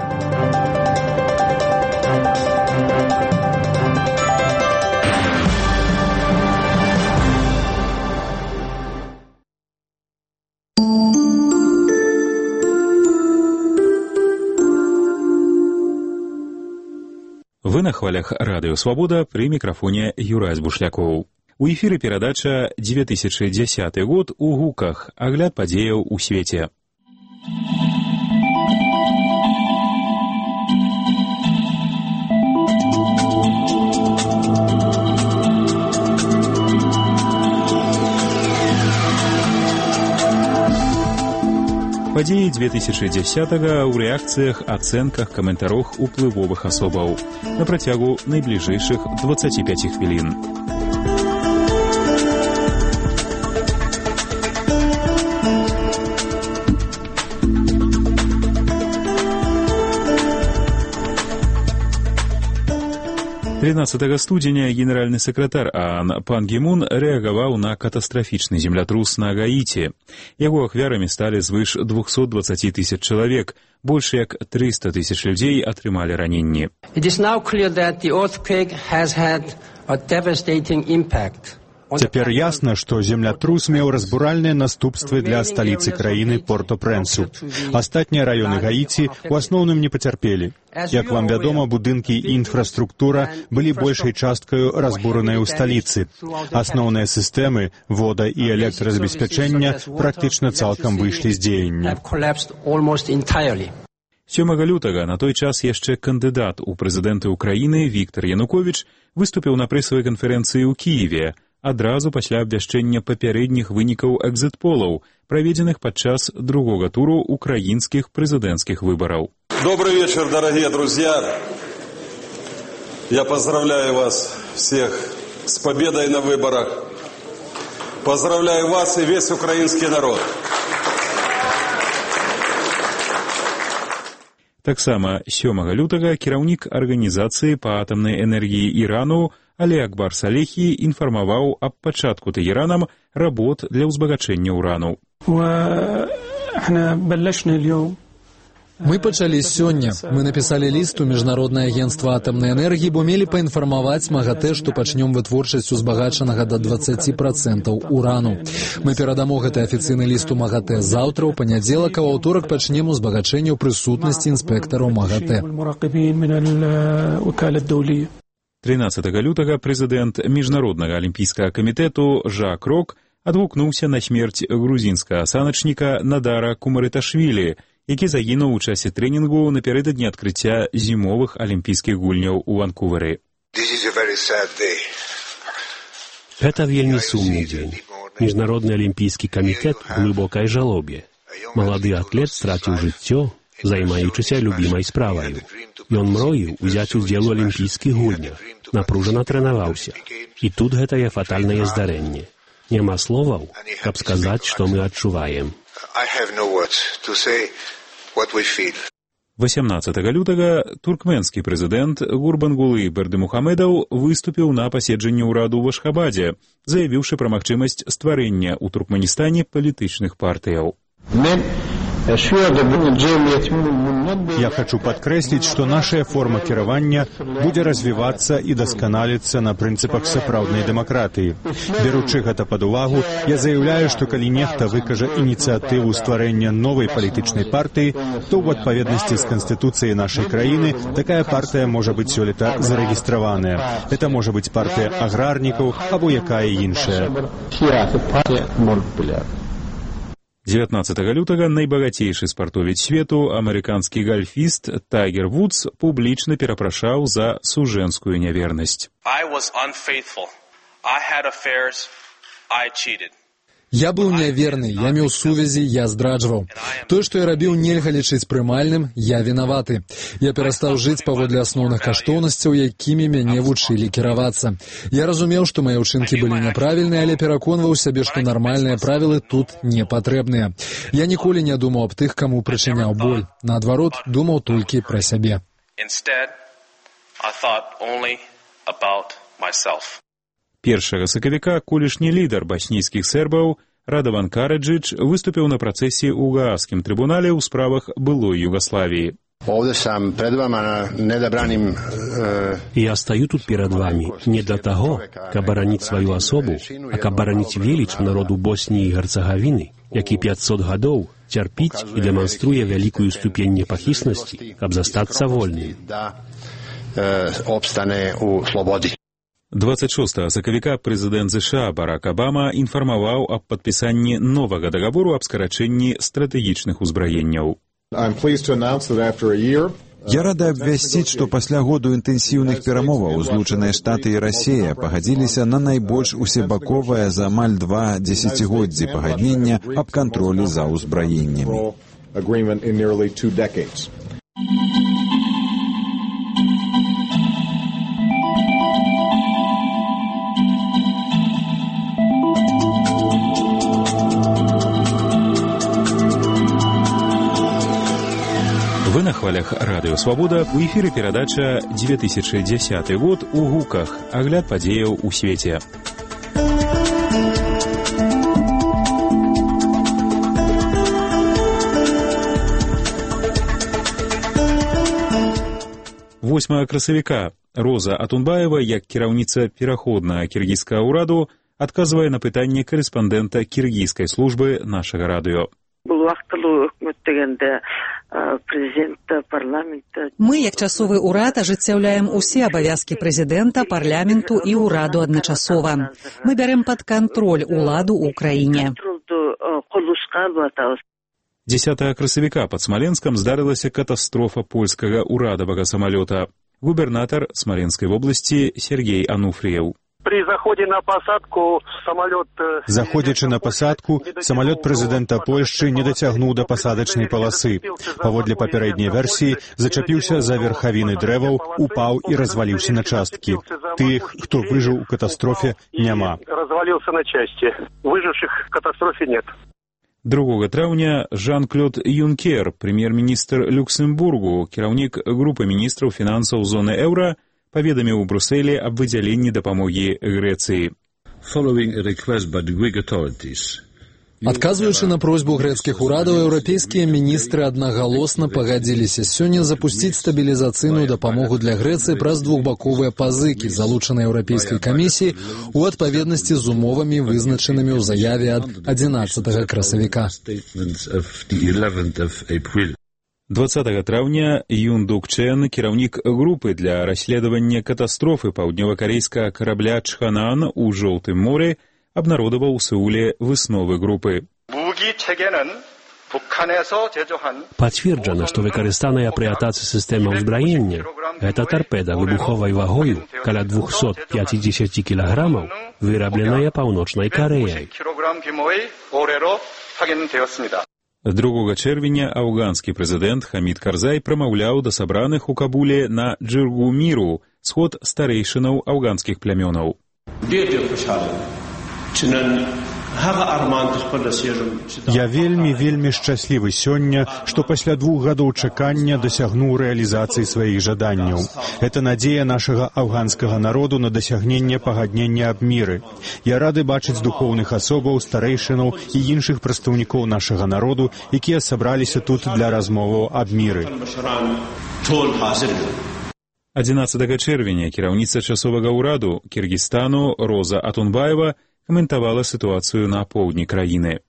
[SPEAKER 9] Вы на хвалях радыё «Свабода», при микрофоне Юрась Бушляков. У эфіры перадача 2010 год у гуках. Агляд падзеяў у свеце. Падзеі 2010-го ў рэакцыях, ацэнках, каментарах уплывовых асобаў на працягу найбліжэйшых 25 хвілін. 13 студзеня генеральны сакратар ААН Пан Гі Мун рэагаваў на катастрафічны землятрус на Гаіці. Яго ахвярамі сталі звыш 220 тысяч чалавек, больш як 300 тысяч людзей атрымалі раненні.
[SPEAKER 10] It is now clear that the earthquake has had a devastating impact.
[SPEAKER 11] Цяпер ясна, што землятрус меў разбуральныя наступствы для сталіцы краіны Порто-Прэнсу. Астатнія раёны Гаіці ў асноўным не пацярпелі. Як вам вядома, будынкі і інфраструктура былі большай часткаю разбураныя ў сталіцы. Асноўныя сістэмы вода- і электразабеспячэння практычна цалкам выйшлі з дзеяння.
[SPEAKER 9] 7 лютага на той час яшчэ кандыдат у прэзідэнты ўкраіны Віктар Януковіч выступіў на прэсавай канферэнцыі ў Кіеве адразу пасля абвяшчэння папярэдніх вынікаў экзит-полаў, праведзеных падчас другога туру украинских президентских выборов.
[SPEAKER 25] Добрый вечер, дорогие друзья. Я поздравляю вас всех с победой на выборах. Поздравляю вас и весь украинский народ.
[SPEAKER 9] Таксама 7 лютага кіраўнік арганізацыі па атамнай энергіі Ірану Алі Акбар Салехі інфармаваў аб пачатку Тэхеранам работ для ўзбагачэння ўрану.
[SPEAKER 2] Мы пачалі сёння. Мы напісалі ліст у Міжнароднае агенцтва атамнай энергіі, бо мелі паінфармаваць МАГАТЭ, што пачнём вытворчасць узбагачанага да 20% урану. Мы перадамо гэты афіцыйны ліст у МАГАТЭ заўтра, у панядзелак, а ў аўторак пачнем узбагачэнне ў прысутнасці інспектараў МАГАТЭ.
[SPEAKER 9] 13 лютага прэзідэнт Міжнароднага алімпійскага камітэту Жак Рок адгукнуўся на смерць грузінскага саначніка Надара Кумарыташвілі, які загінуў у часе трэнінгу напярэдадні адкрыцця зімовых алімпійскіх гульняў у Ванкувары.
[SPEAKER 12] Гэта вельмі сумны дзень. Міжнародны алімпійскі камітэт у глыбокай жалобе. Малады атлет страціў жыццё, займаючыся любімай справаю. Ён мроіў узяць удзел у алімпійскіх гульнях, напружана трэнаваўся. І тут гэтае фатальнае здарэнне. Няма словаў, каб сказаць, што мы адчуваем.
[SPEAKER 9] 18 лютага туркменскі прэзідэнт Гурбангулы Бердымухамедаў выступіў на паседжанні ўраду ў Ашхабадзе, заявіўшы пра магчымасць стварэння ў Туркменістане палітычных партыяў.
[SPEAKER 11] Я хочу подкрэсліць, што нашая форма кіравання будзе развівацца і дасканаліцца на прынцыпах сапраўднай дэмакратыі. Беручы гэта пад увагу, я заяўляю, што калі нехта выкажа ініцыятыву стварэння новай палітычнай партыі, то ў адпаведнасці з канстытуцыяй нашай краіны такая партыя можа быць сёлета зарэгістраваная. Это можа быць партыя аграрнікаў або якая іншая.
[SPEAKER 9] 19 лютага найбагацейшы спартовец свету, амерыканскі гальфіст Тайгер Вудс публічна перапрашаў за сужэнскую нявернасць.
[SPEAKER 2] Я быў няверны, я меў сувязі, я здраджваў. Тое, што я рабіў, нельга лічыць прымальным, я вінаваты. Я перастаў жыць паводле асноўных каштоўнасцяў, якімі мяне вучылі кіравацца. Я разумеў, што мае ўчынкі былі няправільныя, але пераконваў сябе, што нармальныя правілы тут не патрэбныя. Я ніколі не думаў аб тых, каму прычыняў боль. Наадварот, думаў толькі пра сябе.
[SPEAKER 9] Першага сакавіка колішні лідар баснійскіх сербаў Радаван Караджыч выступіў на працэсе ў Гаагскім трыбунале ў справах былой Югославіі.
[SPEAKER 12] Я стаю тут перед вами не для того, каб бараніць сваю асобу, а каб бараніць веліч народу Боснії і Герцеговіны, які 500 гадоў цярпіць і дэманструе вялікую ступень непахіснасці, каб застацца вольным.
[SPEAKER 9] 26 сакавіка прэзідэнт США Барак Абама інфармаваў аб падпісанні новага дагавору аб скарачэнні стратэгічных узбраенняў.
[SPEAKER 13] Я рада абвясціць, што пасля году інтэнсіўных перамоваў Злучаныя Штаты і Расія пагадзіліся на найбольш усебаковае за амаль 2 дзесяцігоддзі пагаднення аб кантролі за ўзбраеннямі.
[SPEAKER 9] Вы на хвалях Радыё Свабода, у эфіры перадача 2010 год у гуках, агляд падзеяў у свеце. Восьмага красавіка Роза Атунбаева, як кіраўніца пераходнага кіргізскага ўраду, адказвае на пытанне корэспандэнта кіргізскай службы нашага радыё.
[SPEAKER 3] Мы, як часовы ўрад, ажыццяўляем усе абавязкі прэзідэнта, парламенту і ўраду адначасова. Мы бярем пад кантроль уладу ў краіне.
[SPEAKER 9] 10 красавіка пад Смаленскам здарылася катастрофа польскага ўрадавага самалёта. Губернатар Смаленскай вобласці Сергей Ануфрыеў.
[SPEAKER 24] При заходе на посадку самолет...
[SPEAKER 11] Заходзячы на пасадку, самалёт прэзідэнта Польшчы не дацягнуў да пасадачнай паласы. Паводле папярэдняй версіі, зачапіўся за верхавіны дрэваў, упаў і разваліўся на часткі. Тых, хто выжыў у катастрофе, няма.
[SPEAKER 24] Развалился на части. Выживших в катастрофе нет.
[SPEAKER 9] 2 траўня Жан-Клод Юнкер, прэм'ер-міністр Люксембургу, кіраўнік групы міністраў фінансаў зоны еўра, паведаміў у Брусэлі аб выдзяленні дапамогі Грэцыі.
[SPEAKER 2] Адказваючы на просьбу грэцкіх урадаў, еўрапейскія міністры аднагалосна пагадзіліся сёння запусціць стабілізацыйную дапамогу для Грэцыі праз двухбаковыя пазыкі, залучаныя Еўрапейскай камісіяй у адпаведнасці з умовамі, вызначанымі ў заяве ад 11 красавіка.
[SPEAKER 9] 20 траўня Юн Дук Чен, кіраўнік групы для расследавання катастрофы паўднёвакарэйскага карабля «Чханан» у Жоўтым моры, абнародаваў у Сеуле высновы групы.
[SPEAKER 12] Пацверджана, што выкарыстаная пры атацы сістэма ўзбраення гэта тарпеда выбуховай вагою каля 250 кілаграмаў, вырабленая Паўночнай Карэяй.
[SPEAKER 9] 2 чэрвеня афганскі прэзідэнт Хамід Карзай прамаўляў да сабраных у Кабуле на Джыргу міру, сход старэйшынаў афганскіх плямёнаў.
[SPEAKER 11] Я вельмі шчаслівы сёння, што пасля 2 гадоў чакання дасягнуў рэалізацыі сваіх жаданняў. Это надзея нашага афганскага народу на дасягненне пагаднення аб міры. Я рады бачыць духоўных асобаў, старэйшынаў і іншых прадстаўнікоў нашага народу, якія сабраліся тут для размоваў аб міры.
[SPEAKER 9] 11 чэрвеня кіраўніца часовага ўраду Кіргізстану Роза Атунбаева каментавала сітуацыю на поўдні краіны.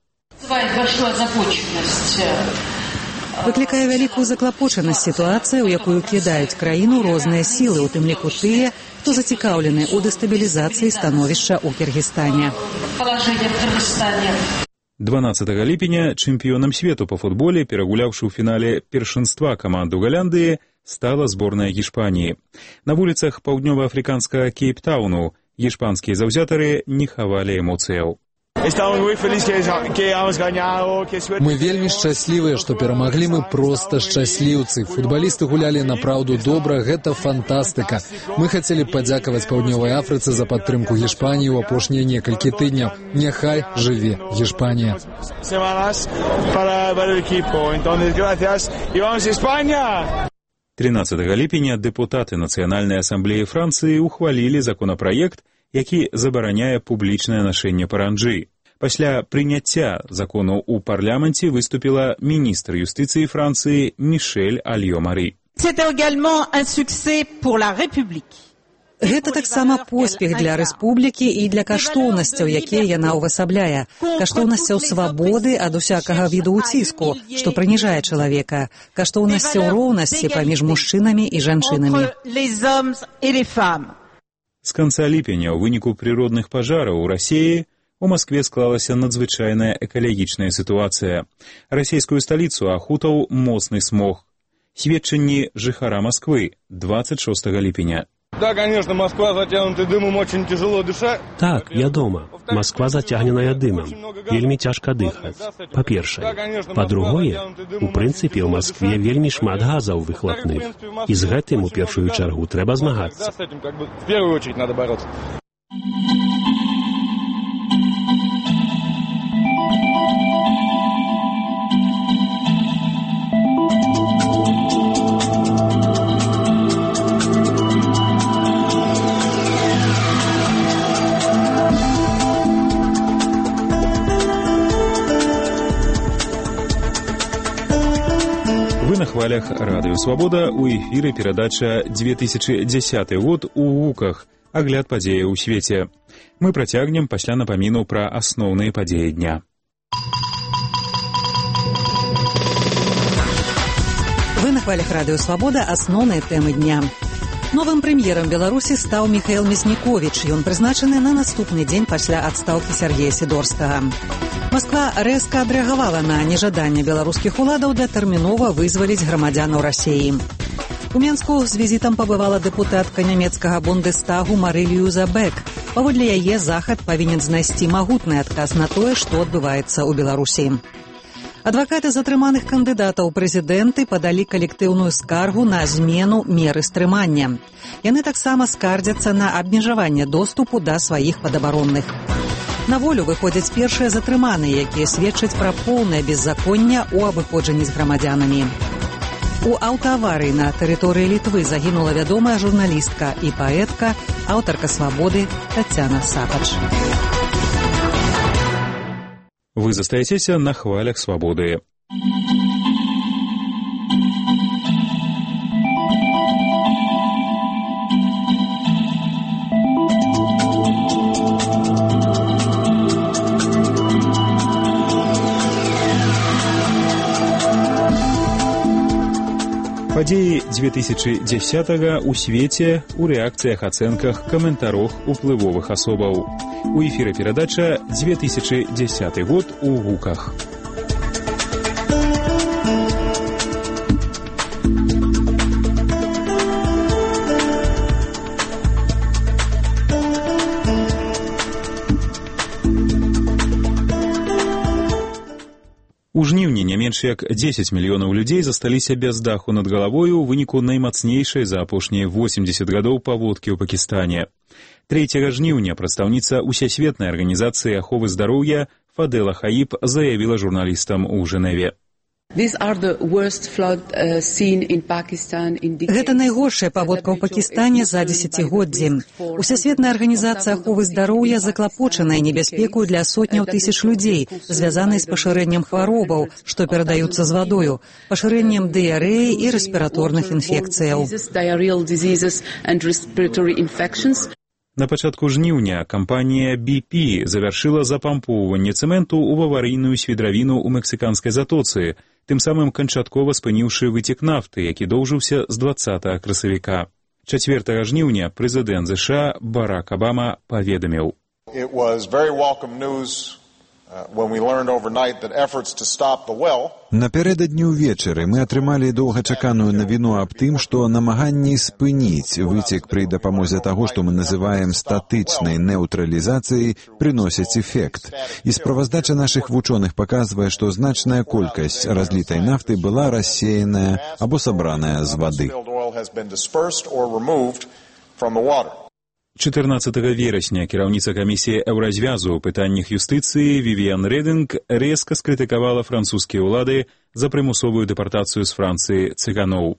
[SPEAKER 3] Выклікае вялікую заклапочанасць сітуацыя, у якую кідаюць краіну розныя сілы, у тым ліку тыя, хто зацікаўлены ў дэстабілізацыі становішча ў Кіргізстане.
[SPEAKER 9] 12 ліпеня чэмпіёнам свету па футболе, перагуляўшы ў фінале першынства каманду Галандыі, стала зборная Гішпаніі. На вуліцах паўднёва-афрыканскага Кейптауну гішпанскія заўзятары не хавалі эмоцыяў.
[SPEAKER 2] Мы вельмі шчаслівыя, што перамаглі, мы проста шчасліўцы. Футбалісты гулялі напраўду добра, гэта фантастыка. Мы хацелі падзякаваць Паўднёвай Афрыцы за падтрымку Гішпаніі ў апошнія некалькі тыдняў. Няхай жыве Гішпанія.
[SPEAKER 9] 13 ліпеня дэпутаты Нацыянальнай асамблеі Францыі ухвалілі законапраект, які забараняе публічнае нашэнне паранджы. Пасля прыняцця закону ў парламенце выступіла міністр юстыцыі Францыі Мішэль Альё-Мары.
[SPEAKER 3] Гэта таксама поспех для рэспублікі і для каштоўнасцяў, якія яна ўвасабляе. Каштоўнасцяў свабоды ад усякага віду ўціску, што прыніжае чалавека. Каштоўнасцяў роўнасці паміж мужчынамі і жанчынамі.
[SPEAKER 9] З канца ліпеня ў выніку прыродных пажараў у Расіі у Маскве склалася надзвычайная экалагічная сітуацыя. Расійскую сталіцу ахутаў моцны смог. Сведчанні жыхара Масквы 26 ліпеня.
[SPEAKER 14] Да, конечно, Москва затянута дымом, очень тяжело дышать.
[SPEAKER 12] Так, вядома, Москва зацягненая дымам. Вельмі цяжка дыхаць. Па-першае. Па-другое, у прынцыпе, ў Маскве вельмі шмат газаў выхлапных. І з гэтым у першую чаргу трэба змагацца.
[SPEAKER 14] В первую очередь надо бороться.
[SPEAKER 9] Вы на хвалях Радыё Свабода, у эфіры перадача 2010 год у гуках, агляд падзеяў у свеце. Мы працягнем пасля напаміну пра асноўныя падзеі дня.
[SPEAKER 3] Вы на хвалях Радыё Свабода, асноўныя тэмы дня. Новым прэм'ерам Беларусі стаў Міхаіл Мясніковіч. Ён прызначаны на наступны дзень пасля адстаўкі Сяргея Сідорскага. Масква рэзка адрэагавала на нежаданне беларускіх уладаў датэрмінова вызваліць грамадзянаў Расіі. У Менску з візітам пабывала дэпутатка нямецкага Бундестагу Марыль Юзабек. Паводле яе захад павінен знайсці магутны адказ на тое, што адбываецца ў Беларусі. Адвакаты затрыманых кандыдатаў прэзідэнты падалі калектыўную скаргу на змену меры стрымання. Яны таксама скардзяцца на абмежаванне доступу да сваіх падабаронных. На волю выходзяць першыя затрыманыя, якія сведчаць пра поўнае беззаконне ў абыходжанні з грамадзянамі. У аўтааварыі на тэрыторыі Літвы загінула вядомая журналістка і паэтка, аўтарка «Свабоды» Тацяна Сапач.
[SPEAKER 9] Вы застаецеся на хвалях «Свабоды». Падзеі 2010-го ў свеце, у рэакцыях, ацэнках, каментарах уплывовых асобаў. У эфіры перадача «2010 год у гуках». У жніўні не менш як 10 мільёнаў людзей засталіся без даху над галавою ў выніку наймацнейшай за апошнія 80 гадоў паводкі ў Пакістане. 3 жніўня прадстаўніца Усесветнай арганізацыі аховы здароўя Фадэла Хаіб заявіла журналістам у Жэневе.
[SPEAKER 3] Гэта найгоршая паводка ў Пакістане за дзесяцігоддзі. Усесветная арганізацыя аховы здароўя заклапочаная небяспекаю для сотняў тысяч людзей, звязанай з пашырэннем хваробаў, што перадаюцца з вадою, пашырэннем дыярэі і рэспіраторных інфекцыяў.
[SPEAKER 9] На пачатку жніўня кампанія BP завяршыла запампоўванне цэменту ў аварыйную свідравіну ў мексіканскай затоцы, тым самым канчаткова спыніўшы выцек нафты, які доўжыўся з 20 красавіка. 4 жніўня прэзідэнт США Барак Абама паведаміў:
[SPEAKER 13] Напярэдадні ўвечары мы атрымалі доўгачаканую навіну аб тым, што намаганні спыніць выцек пры дапамозе таго, што мы называем статычнай неўтралізацыяй, прыносяць эфект. І справаздача нашых вучоных паказвае, што значная колькасць разлітай нафты была рассеяная або сабраная з вады.
[SPEAKER 9] 14 верасня кіраўніца камісіі Еўразвязу ў пытаннях юстыцыі Вівіан Рэдынг рэзка скрытыкавала французскія ўлады за прымусовую дэпартацыю з Францыі цыганоў.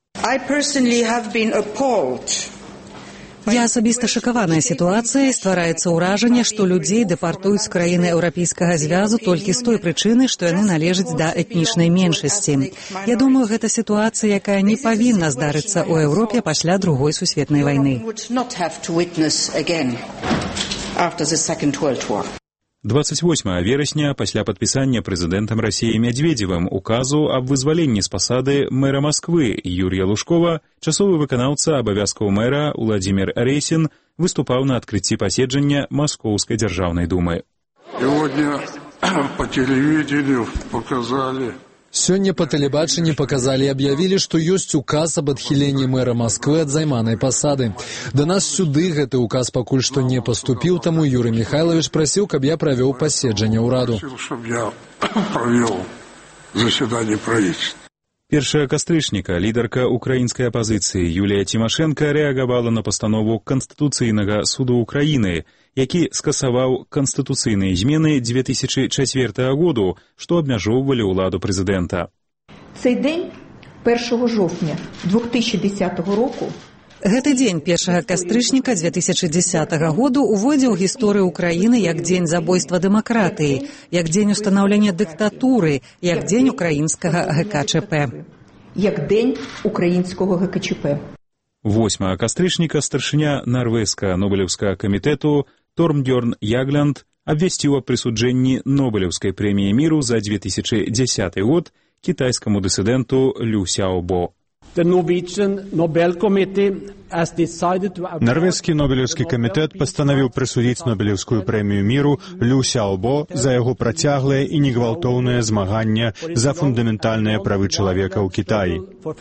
[SPEAKER 3] Я асабіста шакаваная сітуацыяй, ствараецца ўражанне, што людзей дэпартуюць з краіны Еўрапейскага звязу толькі з той прычыны, што яны належаць да этнічнай меншасці. Я думаю, гэта сітуацыя, якая не павінна здарыцца ў Еўропе пасля Другой сусветнай вайны.
[SPEAKER 9] 28 верасня, пасля падпісання прэзідэнтам Расіі Мядзведзевым указу аб вызваленні з пасады мэра Масквы Юрія Лужкова, часовы выканаўца абавязкаў мэра Уладзімір Рейсін выступаў на адкрыцці паседжання Маскоўскай дзяржаўнай думы.
[SPEAKER 15] Сегодня по телевидению показали...
[SPEAKER 2] Сёння па тэлебачанні паказалі і аб'явілі, што ёсць указ аб адхіленні мэра Масквы ад займанай пасады. Да нас сюды гэты указ пакуль што не паступіў, таму Юрый Михайлович прасіў, каб я правёў паседжанне ўраду.
[SPEAKER 15] Чтоб я правёў заседание правительства.
[SPEAKER 9] 1 кастрычніка лідарка украінскай апазіцыі Юлія Цімашэнка рэагавала на пастанову Канстытуцыйнага суду Украіны, які скасаваў канстытуцыйныя змены 2004 году, што абмяжоўвалі ўладу прэзідэнта.
[SPEAKER 16] Цей день 1 жовтня 2010 року
[SPEAKER 3] Гэты дзень 1 кастрычніка 2010 году увойдзе ў гісторыю Украіны як дзень забойства дэмакратыі, як дзень устанаўлення дыктатуры, як дзень украінскага ГКЧП.
[SPEAKER 16] Як дзень украінскага ГКЧП.
[SPEAKER 9] 8 кастрычніка старшыня нарвежскага Нобелеўскага камітэту Тормбьёрн Яглянд абвясціў аб прысуджэнні Нобелеўскай прэміі міру за 2010 год кітайскаму дысідэнту Лю Сяобо.
[SPEAKER 11] Нарвежскі Нобелеўскі камітэт пастанавіў прысудзіць Нобелеўскую прэмію міру Лю Сяобо за яго працяглае і негвалтоўнае змаганне за фундаментальныя правы чалавека ў Кітаі.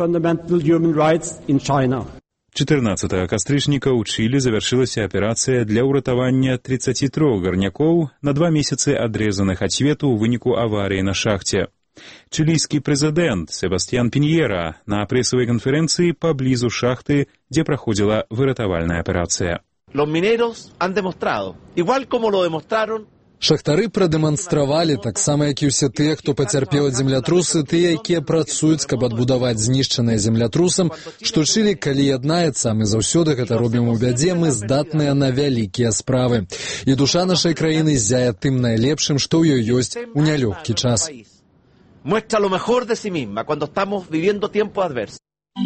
[SPEAKER 9] 14 кастрычніка ў Чылі завяршылася аперацыя для ўратавання 33 гарнякоў на 2 месяцы адрэзаных ад свету ў выніку аварыі на шахце. Чылійскі прэзідэнт Себастьян Піньера на прэсавай канферэнцыі паблізу шахты, дзе праходзіла выратавальная аперацыя.
[SPEAKER 2] Шахтары прадэманстравалі, таксама як і ўсе тыя, хто пацярпеў ад землятрусы, тыя, якія працуюць, каб адбудаваць знішчаныя землятрусам, што Чылі, калі яднаецца, мы заўсёды гэта робім у бядзе, мы здатныя на вялікія справы. І душа нашай краіны ззяе тым найлепшым, што ў ёй ёсць у нялёгкі час.
[SPEAKER 17] Muestra lo mejor de sí misma cuando estamos viviendo tiempos adversos.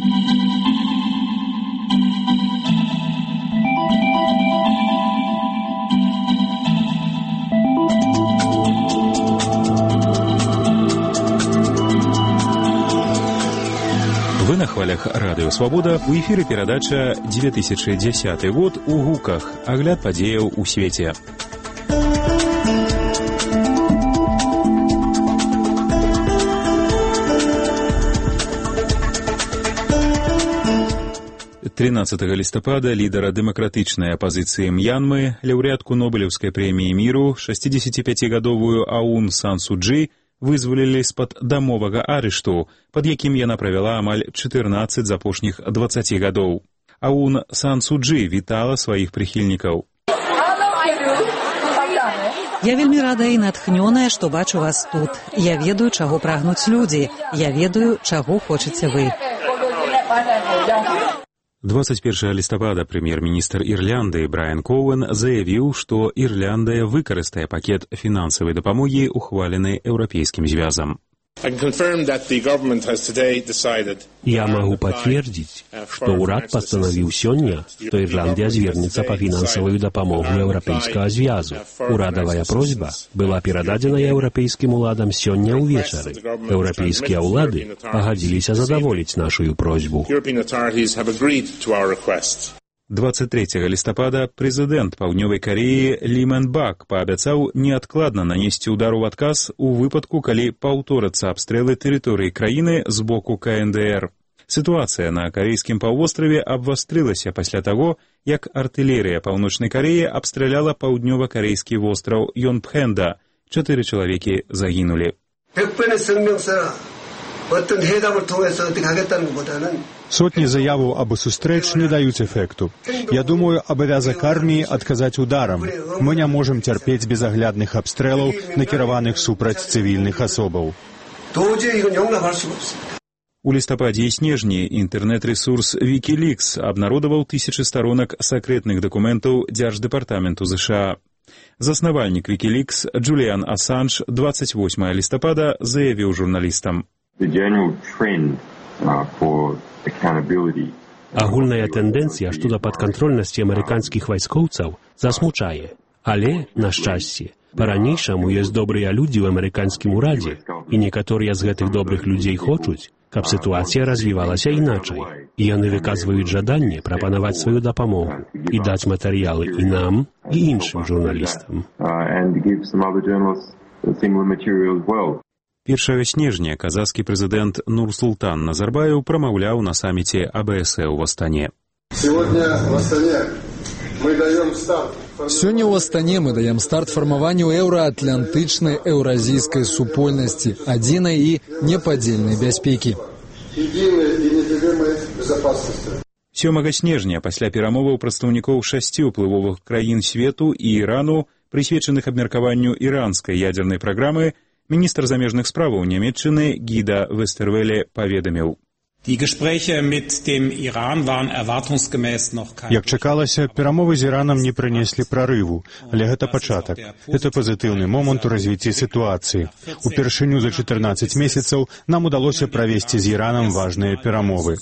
[SPEAKER 9] Вы на хвалях Радыё Свабода. У эфіры перадача 2010 год у гуках. Агляд падзеяў у свеце. «13 лістапада лідара дэмакратычнай апазіцыі М'янмы, лаўрэатку Нобелеўскай прэміі міру, 65-гадовую Аун Сан Су Чжы вызвалілі з-пад дамовага арышту, пад якім яна правяла амаль 14 з апошніх 20 гадоў. Аун Сан Су Чжы вітала сваіх прыхільнікаў.
[SPEAKER 3] Я вельмі рада і натхнёная, што бачу вас тут. Я ведаю, чаго прагнуць людзі. Я ведаю, чаго хочаце вы.
[SPEAKER 9] 21 лістапада прэм'ер-міністр Ірландыі Брайан Коуэн заявіў, што Ірландыя выкарыстае пакет фінансавай дапамогі, ухвалены Еўрапейскім звязам.
[SPEAKER 12] Я могу подтвердить, что урад постановил сегодня, что Ирландия звернется по финансовую допомогу Европейского Звязу. Урадовая просьба была передадена европейским уладам сегодня увечары. Европейские улады погодились задоволить нашу просьбу.
[SPEAKER 9] 23 лістапада прэзідэнт Паўднёвай Кареі Лі Мэн Бак паабяцаў неадкладна нанесці ўдар у адказ у выпадку, калі паўторацца абстрэлы тэрыторыі краіны з боку КНДР. Сітуацыя на карейскім паўвостраве абвастрылася пасля таго, як артылерыя Паўночнай Кареі абстраляла паўднёва-карейскі востраў Йонпхэнда. 4 чалавекі загінулі.
[SPEAKER 11] Сотні заяваў аб сустрэч не даюць эфекту. Я думаю, абавязак арміі адказаць ударам. Мы не можам цярпець безаглядных абстрэлаў, накіраваных супраць цывільных асобаў.
[SPEAKER 9] У лістападзе і снежні інтэрнэт-рэсурс Wikileaks абнародаваў тысячы сторонак сакрэтных дакументаў Дзярждэпартаменту США. Заснавальнік Wikileaks Джуліан Асанж 28 лістапада заявіў журналістам.
[SPEAKER 12] Агульная тэндэнцыя шчодо падкантрольнасці амерыканскіх вайскоўцаў засмучае. Але, на шчасце, па-ранейшаму ёсць добрыя людзі ў амерыканскім урадзе, і некаторыя з гэтых добрых людзей хочуць, каб сітуацыя развівалася іначай. І яны выказваюць жаданне прапанаваць сваю дапамогу і даць матэрыялы і нам, і іншым журналістам.
[SPEAKER 9] 1 снежня казахскі прэзідэнт Нурсултан Назарбаев прамаўляў на саміце АБС ў Астане.
[SPEAKER 2] Сёння ў Астане мы даем старт фармаванню еўраатлантычнай еўразійскай супольнасці, адзінай і непадзельнай бяспекі.
[SPEAKER 9] 7 снежня пасля перамоваў прадстаўнікоў 6 уплывовых краін свету і Ірану, прысвечаных абмеркаванню іранскай ядзернай праграмы, міністр замежных справаў Нямецчыны Гіда Вестервеле паведаміў.
[SPEAKER 11] Як чакалася, перамовы з Іранам не прынеслі прарыву, але гэта пачатак. Гэта пазітыўны момант у развіцці сітуацыі. Упершыню за 14 месяцаў нам удалося правесці з Іранам важныя перамовы.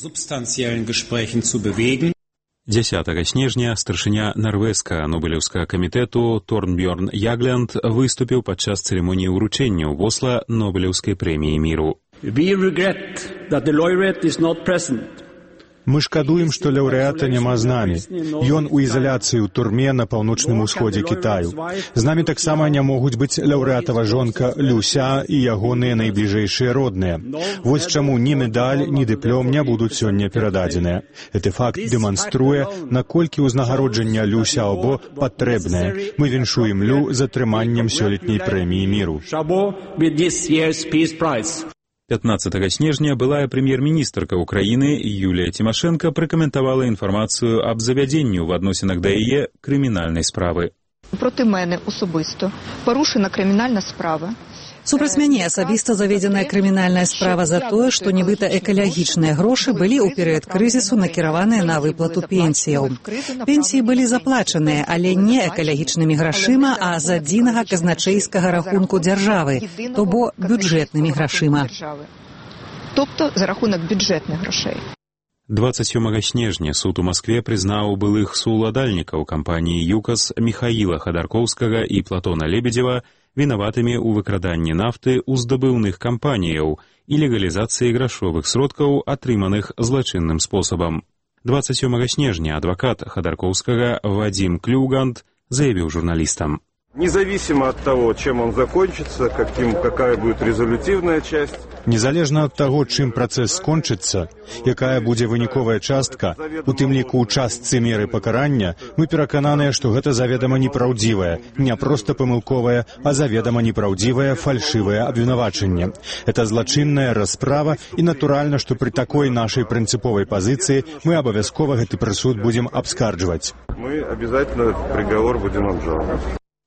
[SPEAKER 9] 10 снежня старшыня нарвежскага Нобелеўскага камітэту Торнбьорн Яглянд выступіў падчас цырымоніі ўручэння ў Осло Нобелеўскай прэміі міру.
[SPEAKER 11] Мы шкадуем, што лаўрэата няма з намі. Ён у ізаляцыі ў турме на паўночным усходзе Кітаю. З намі таксама не могуць быць лаўрэатава жонка Люся і ягоныя найбліжэйшыя родныя. Вось чаму ні медаль, ні дыплом не будуць сёння перададзеныя. Гэты факт дэманструе, наколькі ўзнагароджанне Люся Або патрэбнае. Мы віншуем Лю з атрыманнем сёлетняй прэміі міру.
[SPEAKER 9] 15 снежня былая прэм'ер-міністрка ўкраіны Юлія Тимошенко пракаментавала інфармацыю аб завядзенню ў адносінах да яе крымінальнай справы.
[SPEAKER 16] Проти мене особисто порушена кримінальна справа.
[SPEAKER 3] Супраць мяне асабіста заведзеная крымінальная справа за тое, што нібыта экалагічныя грошы былі ў перыяд крызісу накіраваныя на выплату пенсіяў. Пенсіі былі заплачаныя, але не экалагічнымі грашыма, а з адзінага казначэйскага рахунку дзяржавы, то бо бюджэтнымі грашыма.
[SPEAKER 16] Тобто за рахунок бюджэтных грошей.
[SPEAKER 9] 27 снежня суд у Маскве прызнаў былых суўладальнікаў кампаніі «ЮКОС» Михаила Ходорковскага і Платона Лебедева вінаватымі ў выкраданні нафты ў здабыўных кампаніяў і легалізацыі грашовых сродкаў, атрыманых злачынным спосабам. 27 снежня адвакат Ходорковскага Вадим Клюгант заявіў журналістам:
[SPEAKER 24] Независимо от того, чем он закончится, какая будет резолютивная часть.
[SPEAKER 11] Незалежна ад таго, чым працэс скончыцца, якая будзе выніковая частка, у тым ліку ў частцы меры пакарання, мы перакананыя, што гэта заведама непраўдзівае, не проста памылковае, а заведама непраўдзівае фальшывае абвінавачанне. Это злачынная расправа, і натуральна, што пры такой нашай прынцыповай пазіцыі мы абавязкова гэты прысуд будзем абскарджваць.
[SPEAKER 24] Мы обязательно приговор будем обжаловать.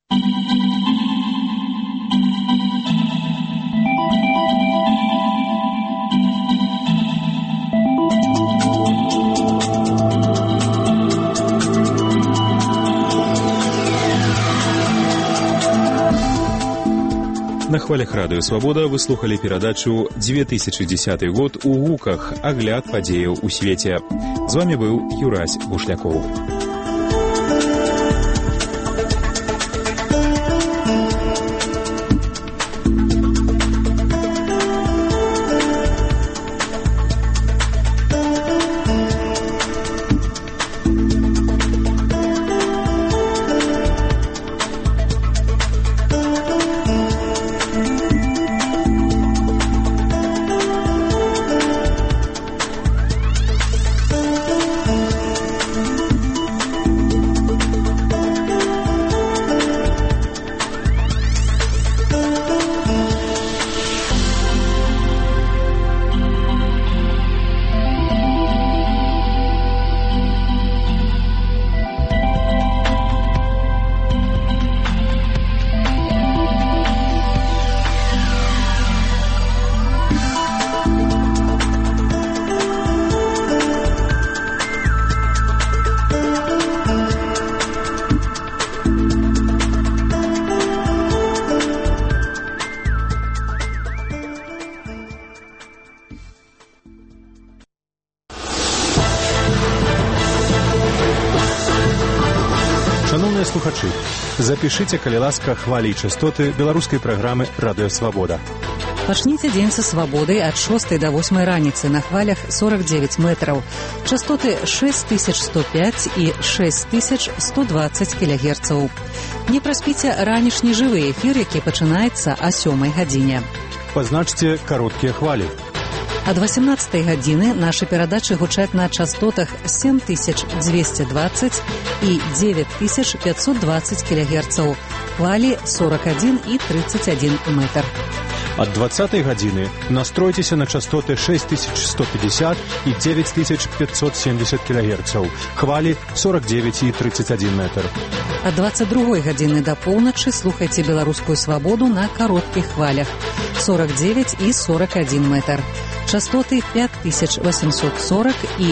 [SPEAKER 9] На хвалях радыё «Свабода» вы слухали перадачу «2010 год у гуках. Агляд падзеяў у свеце». З вами быў Юрась Бушлякоў.
[SPEAKER 11] Шановныя слухачы, запішыце, калі ласка, хвалі і частоты беларускай праграмы «Радыё Свабода».
[SPEAKER 3] Пачніце дзень са свабодай ад 6 до 8 раніцы на хвалях 49 метраў. Частоты 6105 і 6120 кілягерцаў. Не праспіце ранішні жывы эфір, які пачынаецца о 7 гадзіне.
[SPEAKER 11] Пазначце кароткія хвалі.
[SPEAKER 3] Ад 18 гадзіны нашы перадачы гучаць на частотах 7220 і 9520 кілягерцаў. Хвалі 41 і 31 метр.
[SPEAKER 11] Ад 20 гадзіны настройцеся на частоты 6150 і 9570 кілягерцаў. Хвалі 49 і 31 метр.
[SPEAKER 3] Ад 22 гадзіны да поўначы слухайце беларускую свабоду на кароткіх хвалях 49 і 41 метр. Частоты 5840 і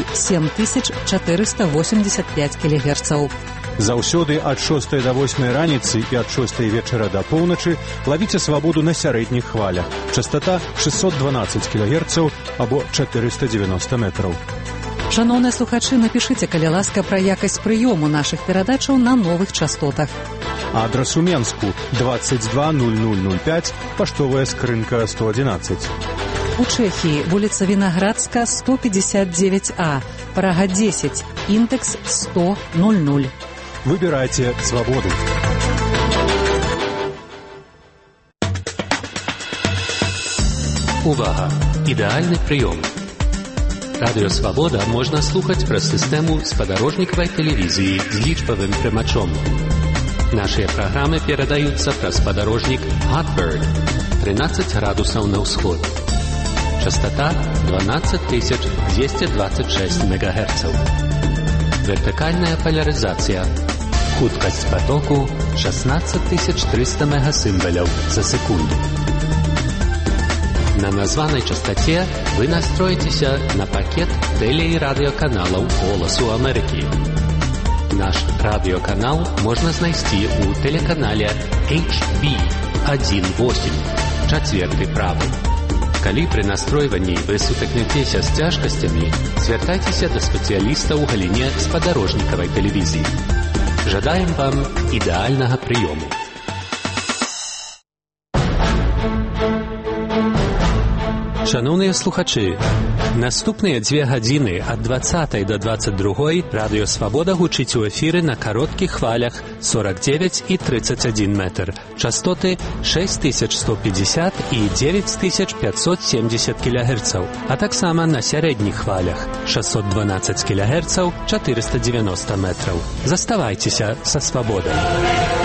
[SPEAKER 3] 7485 кілягерцаў.
[SPEAKER 11] Заўсёды ад 6 до 8 раніцы і ад 6 вечара да поўначы лавіце свабоду на сярэдніх хвалях. Частота 612 кілягерцаў або 490 метраў.
[SPEAKER 3] Шановныя слухачы, напішыце, калі ласка, пра якасць прыёму нашых перадачаў на новых частотах.
[SPEAKER 11] Адрас у Менску 220005, паштовая скрынка 111.
[SPEAKER 3] У Чэхіі вуліца Вінаградска 159А, Прага 10, індэкс 10000.
[SPEAKER 11] Выбірайце свабоду.
[SPEAKER 12] Увага! Ідэальны прыём. Радыё «Свабода» можна слухаць праз сістэму спадарожнікавай тэлевізіі з лічбавым прымачом. Нашыя праграмы перадаюцца праз спадарожнік Hotbird 13 градусаў на ўсход. Частота 12226 МГц. Вертыкальная поляризация
[SPEAKER 18] Хуткасць потоку 16300 мегасимволів за секунду. На названной частоте вы настроитесь на пакет теле- и радиоканалов «Голосу Америки». Наш радиоканал можно знайсці у телеканале HB18, четвертый правый. Калі при настройванні вы сутыкнетеся з цяжкасцямі, звяртайцеся да спецыяліста ў галіне спадарожнікавай тэлевізіі. Жадаем вам ідэальнага прыёму. Шановныя слухачы, наступныя 2 гадзіны ад 20 до 22 Радыё Свабода гучыць у эфіры на кароткіх хвалях 49 і 31 метр, частоты 6150 і 9570 кГц, а таксама на сярэдніх хвалях 612 кГц, 490 метраў. Заставайцеся са Свабодай.